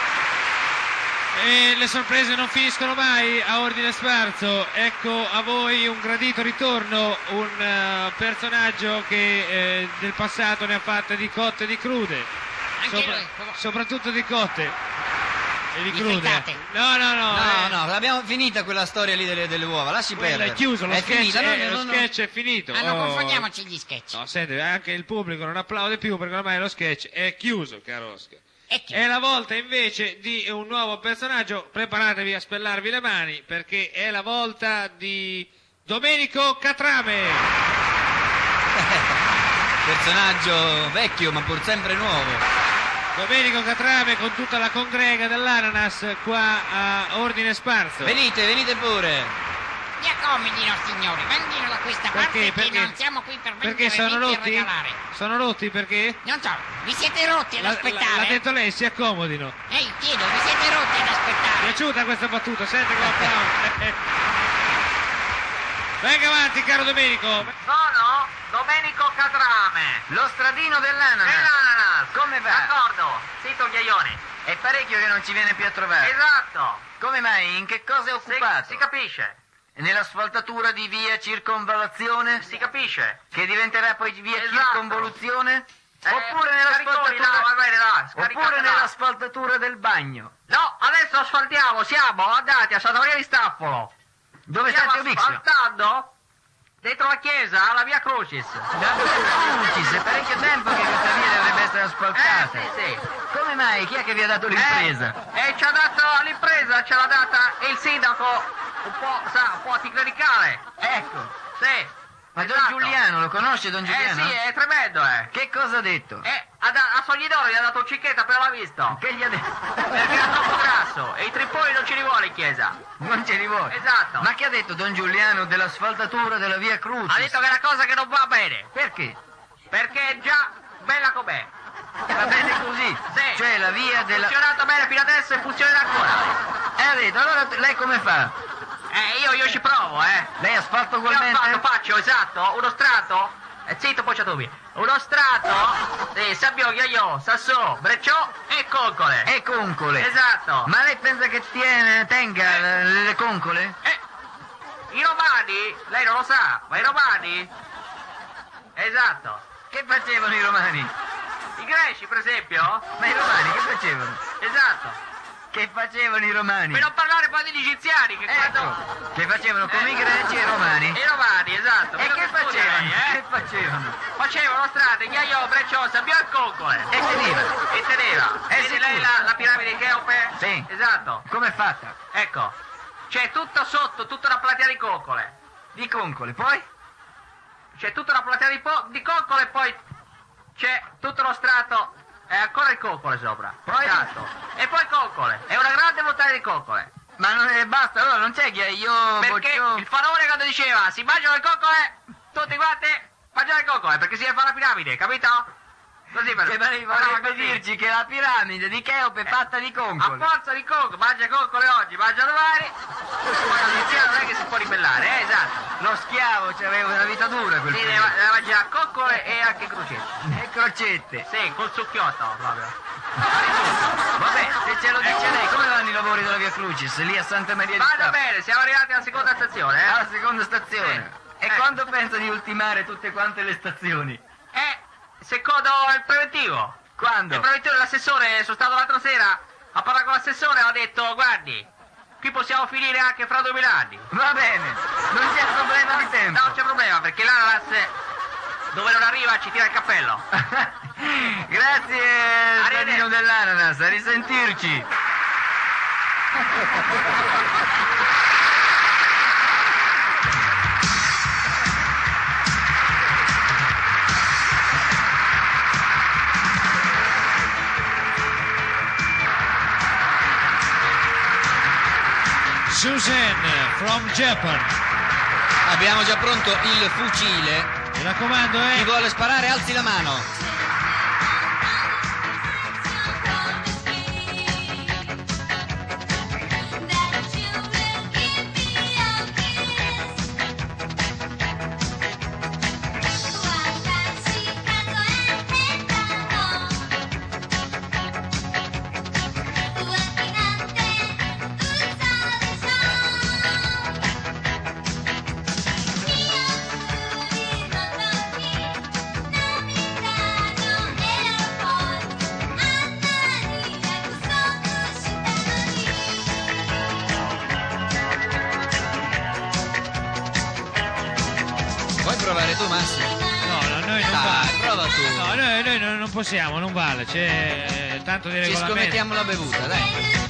E le sorprese non finiscono mai a Ordine Sfarzo. Ecco a voi un gradito ritorno, un uh, personaggio che eh, del passato ne ha fatte di cotte e di crude. Anche Sopra- lui. soprattutto di cotte e di Di crude. frittate. No, no, no. No, eh, no, l'abbiamo finita quella storia lì delle, delle uova, lasci quella perdere. è chiuso, lo è sketch, finita, no, eh, no, lo no. sketch è finito. Ah, non Oh. confondiamoci gli sketch. No, senti, anche il pubblico non applaude più perché ormai lo sketch è chiuso, caro Oscar. E chi? È la volta invece di un nuovo personaggio, preparatevi a spellarvi le mani perché è la volta di Domenico Catrame. Personaggio vecchio ma pur sempre nuovo. Domenico Catrame con tutta la congrega dell'Ananas qua a Ordine Sparso. Venite, venite pure. Mi accomodino, signori, venghino da questa Perché? parte Perché? che non siamo qui per vendere Perché sono venti e rotti? regalare. Sono rotti perché? Non so, vi siete rotti ad La- la- aspettare? l'ha detto lei, si accomodino. Ehi, chiedo, vi siete rotti ad aspettare? Piaciuta questa battuta? Senti come applauso. Venga avanti, caro Domenico. Sono Domenico Catrame, lo stradino dell'ananas. Dell'ananas. Come va? D'accordo, zitto ghiaione. È parecchio che non ci viene più a trovare. Esatto. Come mai? In che cosa è occupato? Si, si capisce. Nell'asfaltatura di via Circonvallazione? Si capisce. Che diventerà poi via Circonvoluzione? Oppure nell'asfaltatura... Là, va bene, là, Oppure nell'asfaltatura del bagno? No, adesso asfaltiamo, siamo andati a Santa Maria di Staffolo. Dove sta il Pio Bixio? Asfaltando dentro la chiesa, alla via Crucis. La via Crucis, è parecchio tempo che questa via dovrebbe essere asfaltata. Eh, sì, sì. Come mai? Chi è che vi ha dato l'impresa? Eh, eh ci ha dato l'impresa, ce l'ha data il sindaco, un po', sa, un po' anticlericale. Ecco. Sì. Ma Don Giuliano, lo conosce Don Giuliano? Eh sì, è tremendo, eh. Che cosa ha detto? Eh, a, da- a Soglidoro gli ha dato un cicchetto appena l'ha visto. Che gli ha detto? Perché era troppo grasso e i tripponi non ci li vuole in chiesa. Non ce li vuole? Esatto. Ma che ha detto Don Giuliano dell'asfaltatura della via Crucis? Ha detto che è una cosa che non va bene. Perché? Perché è già bella com'è. Va bene così? Sì. Cioè la via della... Ha funzionato bene fino adesso e funzionerà ancora. E ha detto, allora lei come fa? Eh, io, io ci provo, eh. Lei asfalto ugualmente? Io asfalto faccio, esatto, uno strato. Eh, zitto, poi c'è tu. Uno strato, sì, Sabbio, Ghiaio, Sassò, Brecciò e Concole. E Concole. Esatto. Ma lei pensa che tiene, tenga eh. le, le concole? Eh, i romani, lei non lo sa, ma i romani... Esatto. Che facevano i romani? I greci, per esempio? Ma i romani che facevano? Esatto. Che facevano i romani? Per non parlare poi degli egiziani, che ecco, quando... Che facevano come eh, i greci e i romani? I romani, esatto. E che facevano? Lei, eh? Che facevano? Facevano strade, Ghiaio, Brecciò, Sabbio e Concole. E teneva? E teneva. E vedi lei la, la piramide di Cheope? Sì. Esatto. Com'è fatta? Ecco. C'è tutto sotto, tutta una platea di concole. Di concole, poi? C'è tutta una platea di, po- di concole e poi c'è tutto lo strato... E ancora il coccole sopra. Poi? Esatto. E poi coccole. È una grande montagna di coccole. Ma non è, basta, allora non c'è che io... Perché boccio- il faraone quando diceva si mangiano le coccole, tutti quanti mangiano le coccole, perché si deve fare la piramide, capito? Così per... Che vorrebbe Ah, così. dirci che la piramide di Cheope è fatta di A concole. forza di coccole, mangia coccole oggi, mangia domani, ma l'anziano non è che si può ribellare, eh, esatto. Lo schiavo c'aveva una vita dura quel Si periodo. deve, deve mangiare coccole e anche crocette. E crocette. Sì, col succhiotto proprio. Vabbè, se ce lo dice lei, come vanno i lavori della Via Crucis? Lì a Santa Maria di Vada Stato? bene, siamo arrivati alla seconda stazione, eh? Alla seconda stazione. Sì. E Eh. quando pensa di ultimare tutte quante le stazioni? Eh, secondo il preventivo. Quando? Il preventivo dell'assessore, sono stato l'altra sera a parlare con l'assessore e ha detto, guardi, qui possiamo finire anche fra duemila anni. Va bene, non c'è problema di tempo. No, non c'è problema, perché l'ananas dove non arriva ci tira il cappello. Grazie, Stradino dell'Ananas, a risentirci. Susan from Japan. Abbiamo già pronto il fucile. Mi raccomando, Chi eh. vuole sparare alzi la mano. Vuoi provare tu, Massimo? No, no, noi non Dai, vale. prova tu. No, noi, noi non non possiamo, non vale. C'è eh, tanto di Ci regolamento. scommettiamo la bevuta, dai.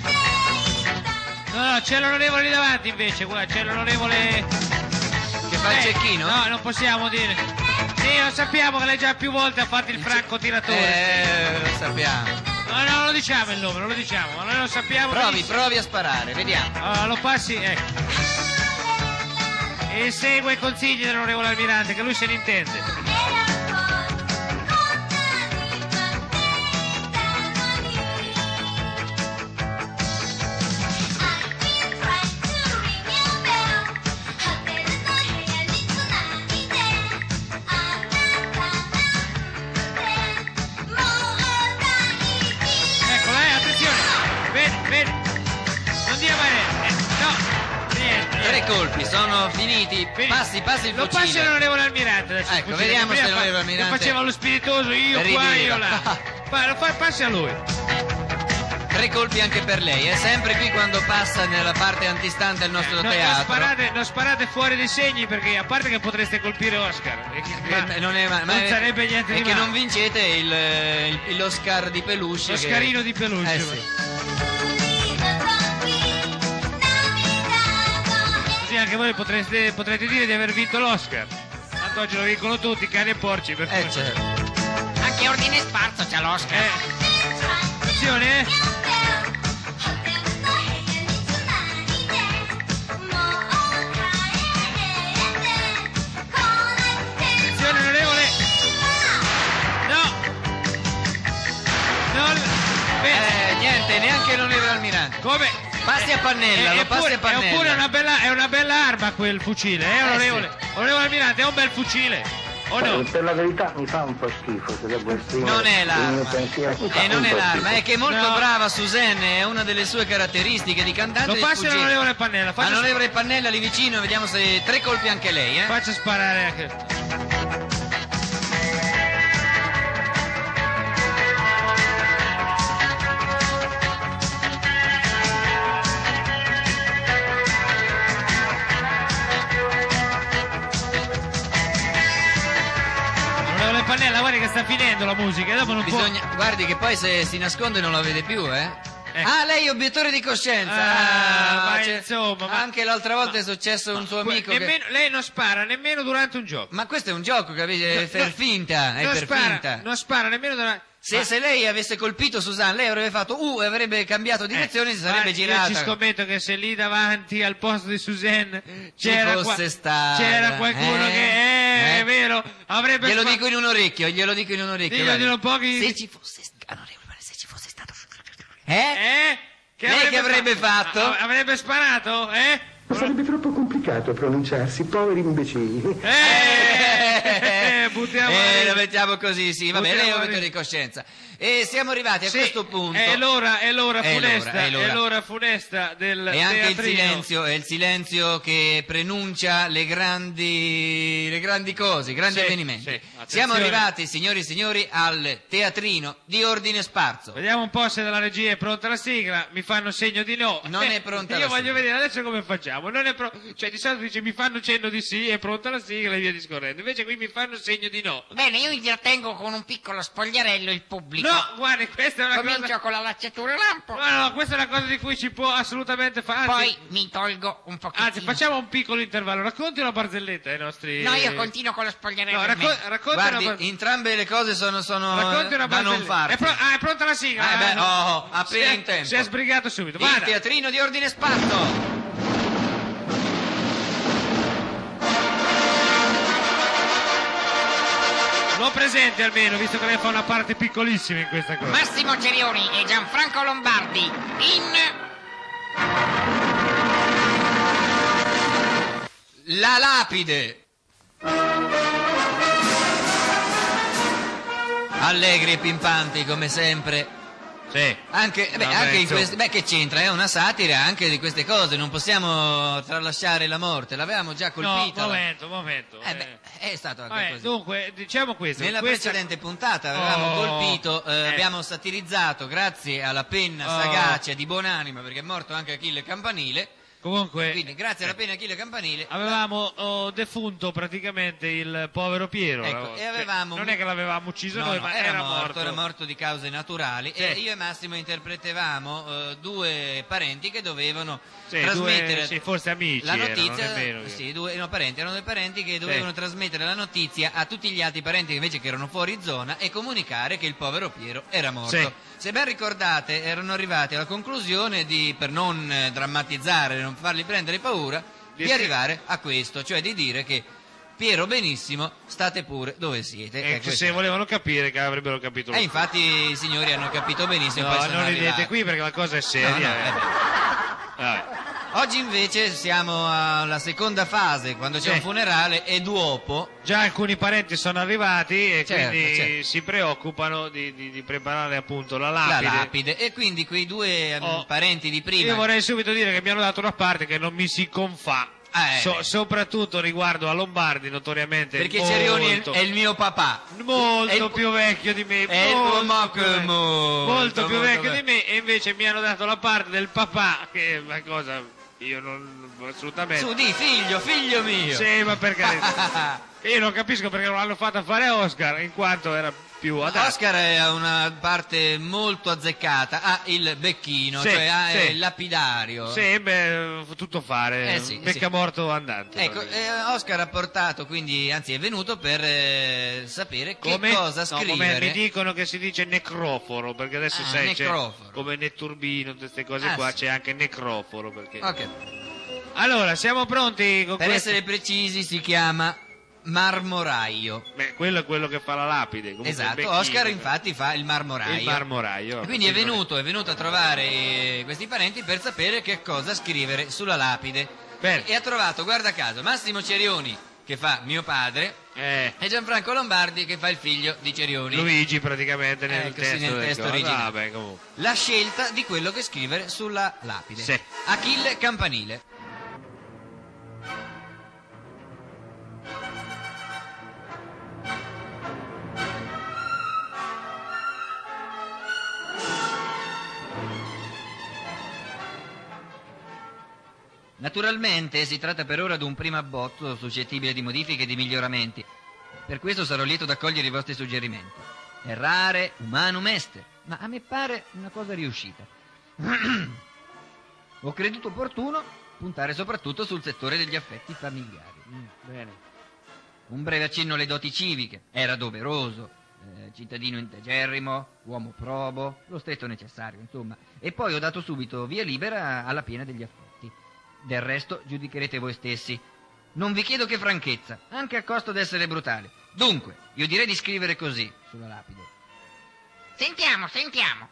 No, no, c'è l'onorevole lì davanti invece, guarda, c'è l'onorevole... Che fa il Eh, cecchino? No, non possiamo dire. Sì, lo sappiamo che lei già più volte ha fatto il francotiratore. Eh, lo sappiamo. No, no, non lo diciamo il nome, non lo diciamo, ma noi lo sappiamo. Provi, benissimo. provi a sparare, vediamo. Allora, lo passi, ecco. E segue i consigli dell'onorevole Almirante, che lui se ne intende. Eccola, eh, attenzione. Vedi, vedi. Non dia male. Eh, no. Niente. Tre colpi, sono finiti. Vedi. Passi, passi il Lo passi fucile. l'onorevole Almirante adesso. il Ecco, fucile, vediamo che se prima l'onorevole fa- Almirante che faceva lo spiritoso, io qua, rideva. io là. Fa, lo fa, passi a lui. Tre colpi anche per lei, è sempre qui quando passa nella parte antistante al nostro No, non, teatro. sparate, non sparate fuori dei segni perché a parte che potreste colpire Oscar. e che- ma Eh, non è, ma non è- sarebbe niente è di che male. non vincete il, il- l'Oscar di peluche. Lo che- scarino di peluche. Eh sì. Così anche voi potreste, potrete dire di aver vinto l'Oscar. Tanto oggi lo vincono tutti, cani e porci. Per Eh cui- certo. Anche Ordine Sparso c'ha l'Oscar. Eh, attenzione, eh. Attenzione, onorevole. No. Non. Bene. Eh, niente, neanche l'onorevole Almirante. Come? Passi a pannella, Eh, lo eppure- passi a pannella. Eppure è una bella, è una bella arma quel fucile, eh, onorevole? Onorevole Almirante, è un bel fucile. O no? Per la verità mi fa un po' schifo, se devo esprimere Non è il mio l'arma, pensiero. Mi fa e un non è po' l'arma, schifo. è che è molto No. brava Suzanne, è una delle sue caratteristiche di cantante Lo di passi sfuggire. all'onorevole Pannella, faccia, All'onorevole Pannella lì vicino, vediamo se tre colpi anche lei, eh. faccia sparare anche. Onorevole Pannella, guardi che sta finendo la musica, dopo non Bisogna, guardi che poi se si nasconde non la vede più, eh. Ecco. Ah, lei è obiettore di coscienza. Ah, ma c'è- insomma, ma- anche l'altra volta è successo un suo può. amico che... Nemmeno- Lei non spara nemmeno durante un gioco. Ma questo è un gioco, capisci? È per No, finta, è non per spara, finta. non spara nemmeno durante... Se, Ma- se lei avesse colpito Suzanne, lei avrebbe fatto U e avrebbe cambiato direzione e si sarebbe ma girata. Io ci scommetto che se lì davanti al posto di Suzanne Ci c'era, fosse qua- stata, c'era qualcuno eh, che eh, eh. è vero, avrebbe Glielo spa- dico in un orecchio, glielo dico in un orecchio. Diglielo guardi. un po' che- Se ci fosse, onorevole, se ci fosse stato... Eh? Eh? Lei che avrebbe fatto? A- avrebbe sparato, eh? Sarebbe troppo complicato pronunciarsi, poveri imbecilli. Eh, buttiamo Eh, lì. lo mettiamo così, sì, va bene, lei è un Buttiamo momento lì. di coscienza. E siamo arrivati a Sì, questo punto. È l'ora, è l'ora È l'ora, funesta, è l'ora. è l'ora funesta del E anche il teatrino. silenzio, è il silenzio che prenuncia le grandi, le grandi cose, i grandi Sì, avvenimenti. sì, attenzione. Siamo arrivati, signori e signori, al teatrino di ordine sparso. Vediamo un po' se dalla regia è pronta la sigla, mi fanno segno di no. Non è pronta Io la voglio sigla. vedere adesso come facciamo. Non è pro- cioè di solito dice mi fanno cenno di sì, è pronta la sigla e via discorrendo. Invece qui mi fanno segno di no. Bene, io intrattengo con un piccolo spogliarello il pubblico. No, guardi, questa è una Comincio cosa. con la lacciatura lampo, No, no, questa è una cosa di cui ci può assolutamente fare. poi mi tolgo un pochettino. Anzi, facciamo un piccolo intervallo. Racconti una barzelletta ai nostri. No, io continuo con lo spogliarello. No, in racco- mezzo. racconti una Guardi, bar- entrambe le cose sono, sono racconti una da non barzelletta. farsi. È, pro- ah, è pronta la sigla? Eh beh, no. oh, appena Si è- in tempo. Si è sbrigato subito. Il Vada. teatrino di ordine sparso. L'ho presente almeno, visto che lei fa una parte piccolissima in questa cosa. Massimo Cerioni e Gianfranco Lombardi in La lapide. Allegri e pimpanti come sempre. Sì. Anche, beh, Vabbè, anche in insomma. queste, beh, che c'entra? È una satira anche di queste cose. Non possiamo tralasciare la morte. L'avevamo già No, colpita. momento, momento. Eh beh, è stato anche Vabbè, così. dunque, diciamo questo. Nella questa- precedente puntata avevamo Oh, colpito, eh, eh. abbiamo satirizzato grazie alla penna Oh. sagace di Buonanima, perché è morto anche Achille Campanile. Comunque, Quindi, grazie alla penna Achille Campanile. avevamo oh, defunto praticamente il povero Piero. Ecco, no? e avevamo- Non è che l'avevamo ucciso No, noi, no, ma era, era morto, morto. era morto di cause naturali. Sì. E io e Massimo interpretavamo eh, due parenti che dovevano Sì, trasmettere due- sì, forse amici la erano, notizia. non è vero che- Sì, due, no, parenti, erano due parenti che dovevano trasmettere la notizia a tutti gli altri parenti che invece che erano fuori zona e comunicare che il povero Piero era morto. Sì. Se ben ricordate, erano arrivati alla conclusione di, per non eh, drammatizzare, non fargli prendere paura, di, Di- arrivare a questo, cioè di dire che Piero benissimo, state pure dove siete. E Eh, questo se è. volevano capire che avrebbero capito E lo infatti i signori hanno capito benissimo. No, poi sono non ridete arrivati. qui perché la cosa è No, seria. no, eh. eh beh. Vabbè. Oggi invece siamo alla seconda fase, quando c'è Sì. un funerale e dopo. Già alcuni parenti sono arrivati e Certo, quindi certo. si preoccupano di, di- di preparare appunto la La lapide. lapide. E quindi quei due ehm, Oh. parenti di prima. Io vorrei subito dire che mi hanno dato una parte che non mi si confà. Ah, eh, So- beh. soprattutto riguardo a Lombardi, notoriamente Perché molto, Cerioni è, è il mio papà. molto è il- più vecchio di me, è il- molto, ma più che vecchio, molto, molto più molto vecchio vecchio. di me, e invece mi hanno dato la parte del papà, che è una cosa io non assolutamente. Su, di figlio, figlio mio. Sì, ma per carità. Io non capisco perché non l'hanno fatta fare a Oscar, in quanto era più adatto. Oscar ha una parte molto azzeccata, ha il becchino, Sì, cioè ha sì. il lapidario. Sì, beh, tutto fare, Eh sì, becca sì. morto andante. Ecco, eh, Oscar ha portato, quindi, anzi è venuto per eh, sapere che Come- cosa no, come scrivere. mi dicono che si dice necroforo, perché adesso Ah, sai c'è necroforo. come netturbino, tutte queste cose Ah, qua, sì. c'è anche necroforo. Perché... Ok. Allora, siamo pronti con Per questo? essere precisi si chiama marmoraio. Beh, quello è quello che fa la lapide. comunque il Esatto, becchino, Oscar infatti fa il marmoraio. il marmoraio. Quindi è Sì, venuto, è venuto a trovare eh, questi parenti per sapere che cosa scrivere sulla lapide. Bene. E ha trovato, guarda caso, Massimo Cerioni, che fa mio padre, Eh, e Gianfranco Lombardi, che fa il figlio di Cerioni. Luigi praticamente nel Ecco, testo, sì, nel del testo coso. originale. Vabbè, comunque. La scelta di quello che scrivere sulla lapide. Sì. Achille Campanile. Naturalmente si tratta per ora di un primo abbozzo suscettibile di modifiche e di miglioramenti. Per questo sarò lieto d'accogliere i vostri suggerimenti. Errare, humanum est, ma a me pare una cosa riuscita. Ho creduto opportuno puntare soprattutto sul settore degli affetti familiari. Bene. Un breve accenno alle doti civiche era doveroso. eh, cittadino integerrimo, uomo probo, lo stretto necessario, insomma. E poi ho dato subito via libera alla piena degli affetti. Del resto giudicherete voi stessi. Non vi chiedo che franchezza, anche a costo d'essere brutali. Dunque, io direi di scrivere così sulla lapide. Sentiamo, sentiamo.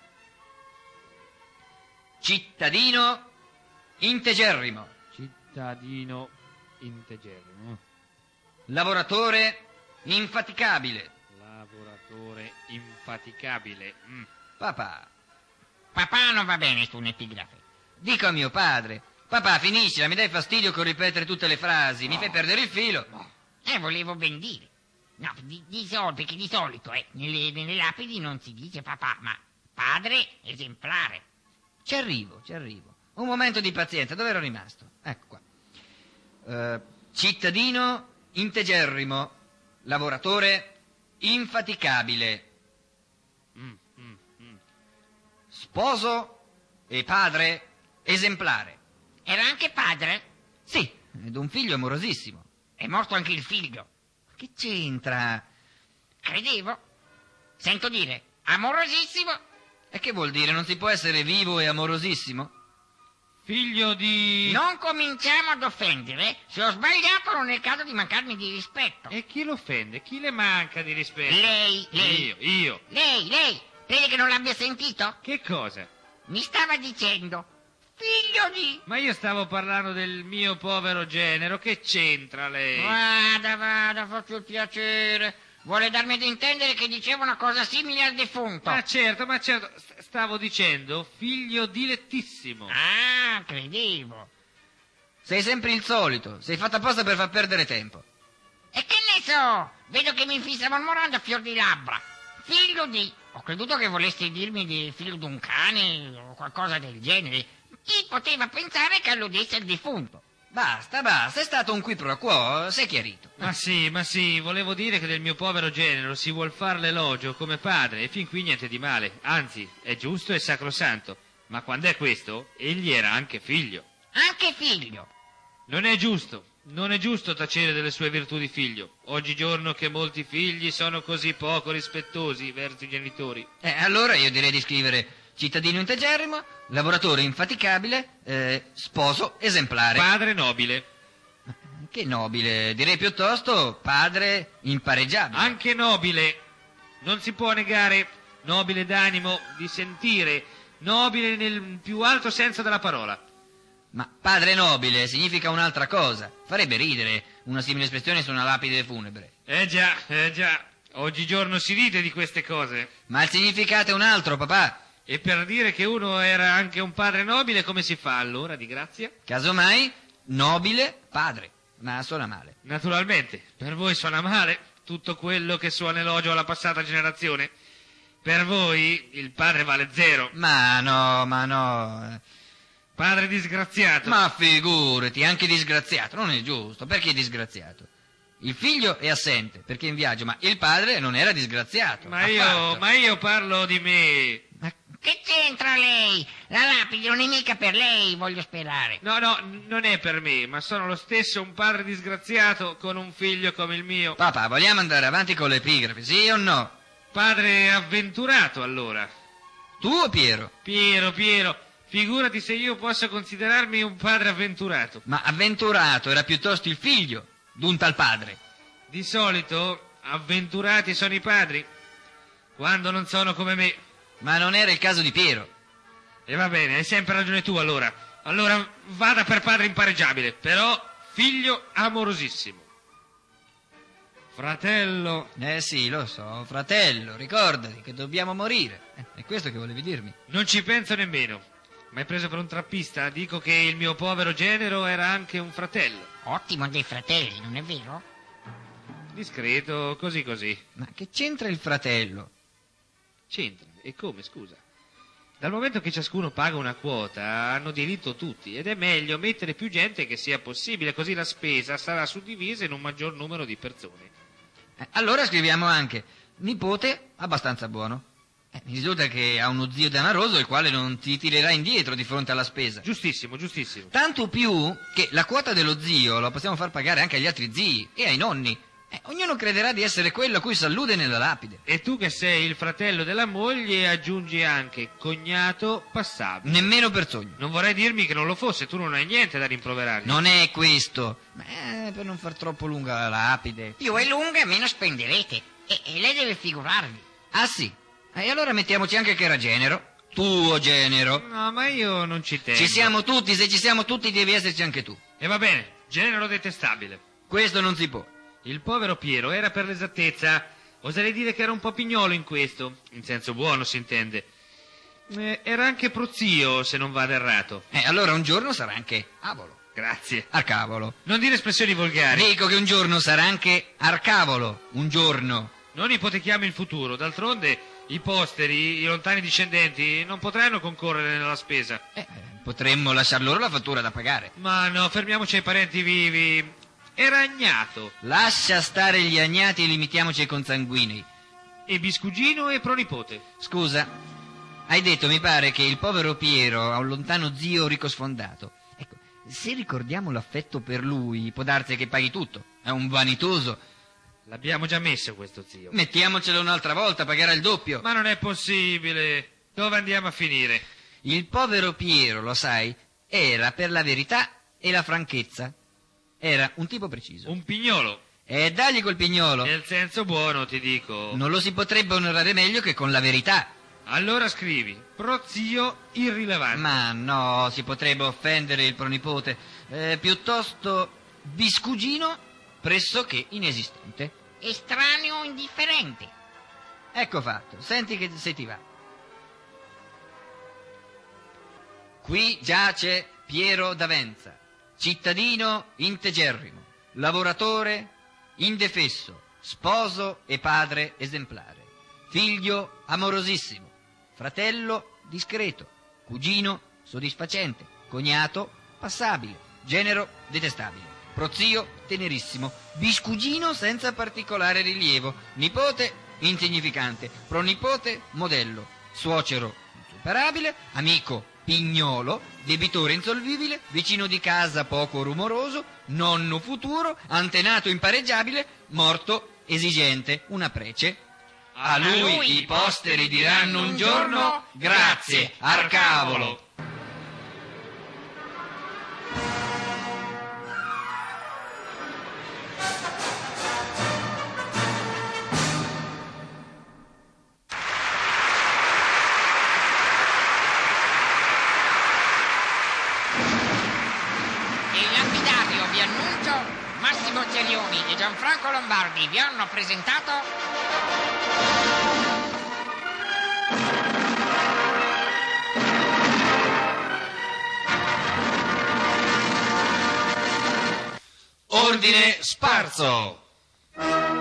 Cittadino integerrimo. Cittadino integerrimo. Lavoratore infaticabile. Lavoratore infaticabile. Mm. Papà, Papà non va bene su un'epigrafe. dico a mio padre. Papà, finiscila, mi dai fastidio con ripetere tutte le frasi, mi fai perdere il filo. Eh, volevo ben dire. No, di, di solito, perché di solito, eh, nelle, nelle lapidi non si dice papà, ma padre esemplare. Ci arrivo, ci arrivo. Un momento di pazienza, dove ero rimasto? Ecco qua. Eh, cittadino integerrimo, lavoratore infaticabile, Mm, mm, mm. sposo e padre esemplare. Era anche padre? Sì, ed un figlio amorosissimo. È morto anche il figlio. Che c'entra? Credevo. Sento dire, amorosissimo. E che vuol dire? Non si può essere vivo e amorosissimo? Figlio di... Non cominciamo ad offendere. Se ho sbagliato non è il caso di mancarmi di rispetto. E chi l'offende? Chi le manca di rispetto? Lei, lei. Io, io. Lei, lei. Crede che non l'abbia sentito? Che cosa? Mi stava dicendo, figlio di... Ma io stavo parlando del mio povero genero, che c'entra lei? Vada, vada, faccio il piacere. Vuole darmi ad intendere che diceva una cosa simile al defunto. Ma certo, ma certo, st- stavo dicendo figlio dilettissimo. Ah, credevo. Sei sempre il solito, sei fatta apposta per far perdere tempo. E che ne so? Vedo che mi fissa mormorando a fior di labbra. Figlio di... Ho creduto che volesse dirmi di figlio di un cane o qualcosa del genere. Chi poteva pensare che alludesse al defunto? Basta, basta, è stato un qui pro quo, sei chiarito. Ma sì, ma sì, volevo dire che del mio povero genero si vuol far l'elogio come padre e fin qui niente di male, anzi, è giusto e sacrosanto. Ma quando è questo, egli era anche figlio. Anche figlio. Non è giusto, non è giusto tacere delle sue virtù di figlio, oggigiorno che molti figli sono così poco rispettosi verso i genitori. Eh, allora io direi di scrivere cittadino integerrimo, lavoratore infaticabile, eh, sposo esemplare. Padre nobile. Che nobile, direi piuttosto padre impareggiabile. Anche nobile, non si può negare, nobile d'animo, di sentire, nobile nel più alto senso della parola. Ma padre nobile significa un'altra cosa. Farebbe ridere una simile espressione su una lapide funebre. Eh già, eh già, oggigiorno si ride di queste cose. Ma il significato è un altro, papà. E per dire che uno era anche un padre nobile, come si fa allora, di grazia? Casomai, nobile padre. Ma suona male. Naturalmente, per voi suona male tutto quello che suona elogio alla passata generazione. Per voi il padre vale zero. Ma no, ma no. Padre disgraziato. Ma figurati, anche disgraziato, non è giusto. Perché disgraziato? Il figlio è assente, perché è in viaggio, ma il padre non era disgraziato. Ma io, ma io parlo di me. Ma Che c'entra lei? La lapide non è mica per lei, voglio sperare. No, no, non è per me, ma sono lo stesso un padre disgraziato con un figlio come il mio. papà, vogliamo andare avanti con l'epigrafe, sì o no? Padre avventurato, allora. Tu o Piero? Piero, Piero, figurati se io posso considerarmi un padre avventurato. Ma avventurato era piuttosto il figlio d'un tal padre. Di solito avventurati sono i padri, quando non sono come me. Ma non era il caso di Piero. E va bene, hai sempre ragione tu allora. Allora vada per padre impareggiabile, però figlio amorosissimo. Fratello. Eh sì, lo so, fratello, ricordati che dobbiamo morire. Eh, è questo che volevi dirmi. Non ci penso nemmeno. Mi hai preso per un trappista? Dico che il mio povero genero era anche un fratello. Ottimo dei fratelli, non è vero? Discreto, così così. Ma che c'entra il fratello? C'entra. E come, scusa? Dal momento che ciascuno paga una quota, hanno diritto tutti, ed è meglio mettere più gente che sia possibile, così la spesa sarà suddivisa in un maggior numero di persone. Eh, allora scriviamo anche nipote abbastanza buono. Eh, mi risulta che ha uno zio danaroso il quale non ti tirerà indietro di fronte alla spesa. Giustissimo, giustissimo. Tanto più che la quota dello zio la possiamo far pagare anche agli altri zii e ai nonni. Eh, ognuno crederà di essere quello a cui s'allude nella lapide. E tu che sei il fratello della moglie aggiungi anche cognato passabile. Nemmeno per sogno. Non vorrei dirmi che non lo fosse, tu non hai niente da rimproverargli. Non è questo. Beh, per non far troppo lunga la lapide. Più è lunga, meno spenderete. E, e lei deve figurarvi. Ah sì? E allora mettiamoci anche che era genero. Tuo genero. No, ma io non ci tengo. Ci siamo tutti, se ci siamo tutti devi esserci anche tu. E va bene, genero detestabile. Questo non si può. Il povero Piero era per l'esattezza, oserei dire che era un po' pignolo in questo, in senso buono si intende. Eh, era anche prozio, se non vado errato. E allora un giorno sarà anche avolo. Grazie. Arcavolo. Non dire espressioni volgari. Dico che un giorno sarà anche arcavolo. Un giorno. Non ipotechiamo il futuro, d'altronde i posteri, i lontani discendenti, non potranno concorrere nella spesa. Eh, potremmo lasciar loro la fattura da pagare. Ma no, fermiamoci ai parenti vivi. Era agnato. Lascia stare gli agnati e limitiamoci ai consanguinei. E biscugino e pronipote. Scusa, hai detto, mi pare, che il povero Piero ha un lontano zio ricco sfondato. Ecco, se ricordiamo l'affetto per lui, può darsi che paghi tutto. È un vanitoso. L'abbiamo già messo questo zio. Mettiamocelo un'altra volta, pagherà il doppio. Ma non è possibile. Dove andiamo a finire? Il povero Piero, lo sai, era per la verità e la franchezza. Era un tipo preciso. Un pignolo. E dagli col pignolo. Nel senso buono, ti dico. Non lo si potrebbe onorare meglio che con la verità. Allora scrivi, prozio irrilevante. Ma no, si potrebbe offendere il pronipote. Eh, piuttosto biscugino pressoché inesistente. Estraneo indifferente. Ecco fatto, senti che se ti va. Qui giace Piero d'Avenza, cittadino integerrimo, lavoratore indefesso, sposo e padre esemplare, figlio amorosissimo, fratello discreto, cugino soddisfacente, cognato passabile, genero detestabile, prozio tenerissimo, biscugino senza particolare rilievo, nipote insignificante, pronipote modello, suocero insuperabile, amico pignolo, debitore insolvibile, vicino di casa poco rumoroso, nonno futuro, antenato impareggiabile, morto esigente, una prece. A lui i posteri diranno un giorno grazie, Arcavolo. Massimo Cerioni e Gianfranco Lombardi vi hanno presentato Ordine Sparso. E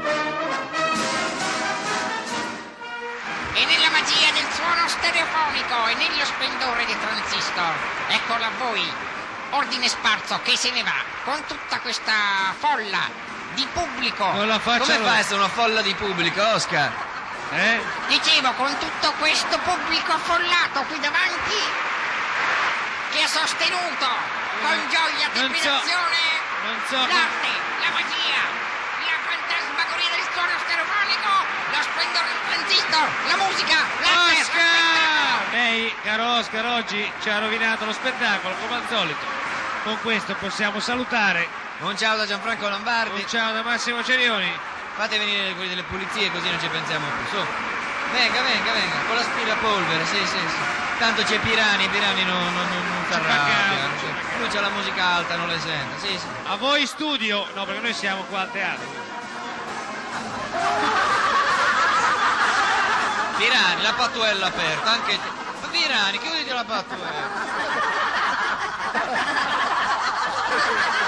nella magia del suono stereofonico e nello splendore dei transistor, eccola a voi, Ordine Sparso che se ne va con tutta questa folla di pubblico. Non la faccio. Come fa a essere una folla di pubblico, Oscar? Eh? Dicevo, con tutto questo pubblico affollato qui davanti che ha sostenuto con gioia e Non so. trepidazione Non so. l'arte, la magia, la fantasmagoria del suono stereofonico, lo splendore del transistor, la musica, l'arte. Oscar! Lei, caro Oscar, oggi ci ha rovinato lo spettacolo, come al solito. Con questo possiamo salutare. Un ciao da Gianfranco Lombardi. Un ciao da Massimo Cerioni. Fate venire quelli delle pulizie così non ci pensiamo più. Su. Venga, venga, venga, con l'aspirapolvere, sì, sì, sì. Tanto c'è Pirani, Pirani non, non, non, non fa Ci fa rabbia. caldo, ci fa caldo. Lui c'ha la musica alta, non le sente. Sì, sì. A voi studio. No, perché noi siamo qua al teatro. Pirani, la pattuella aperta, anche te. Pirani, chiuditi la pattuella.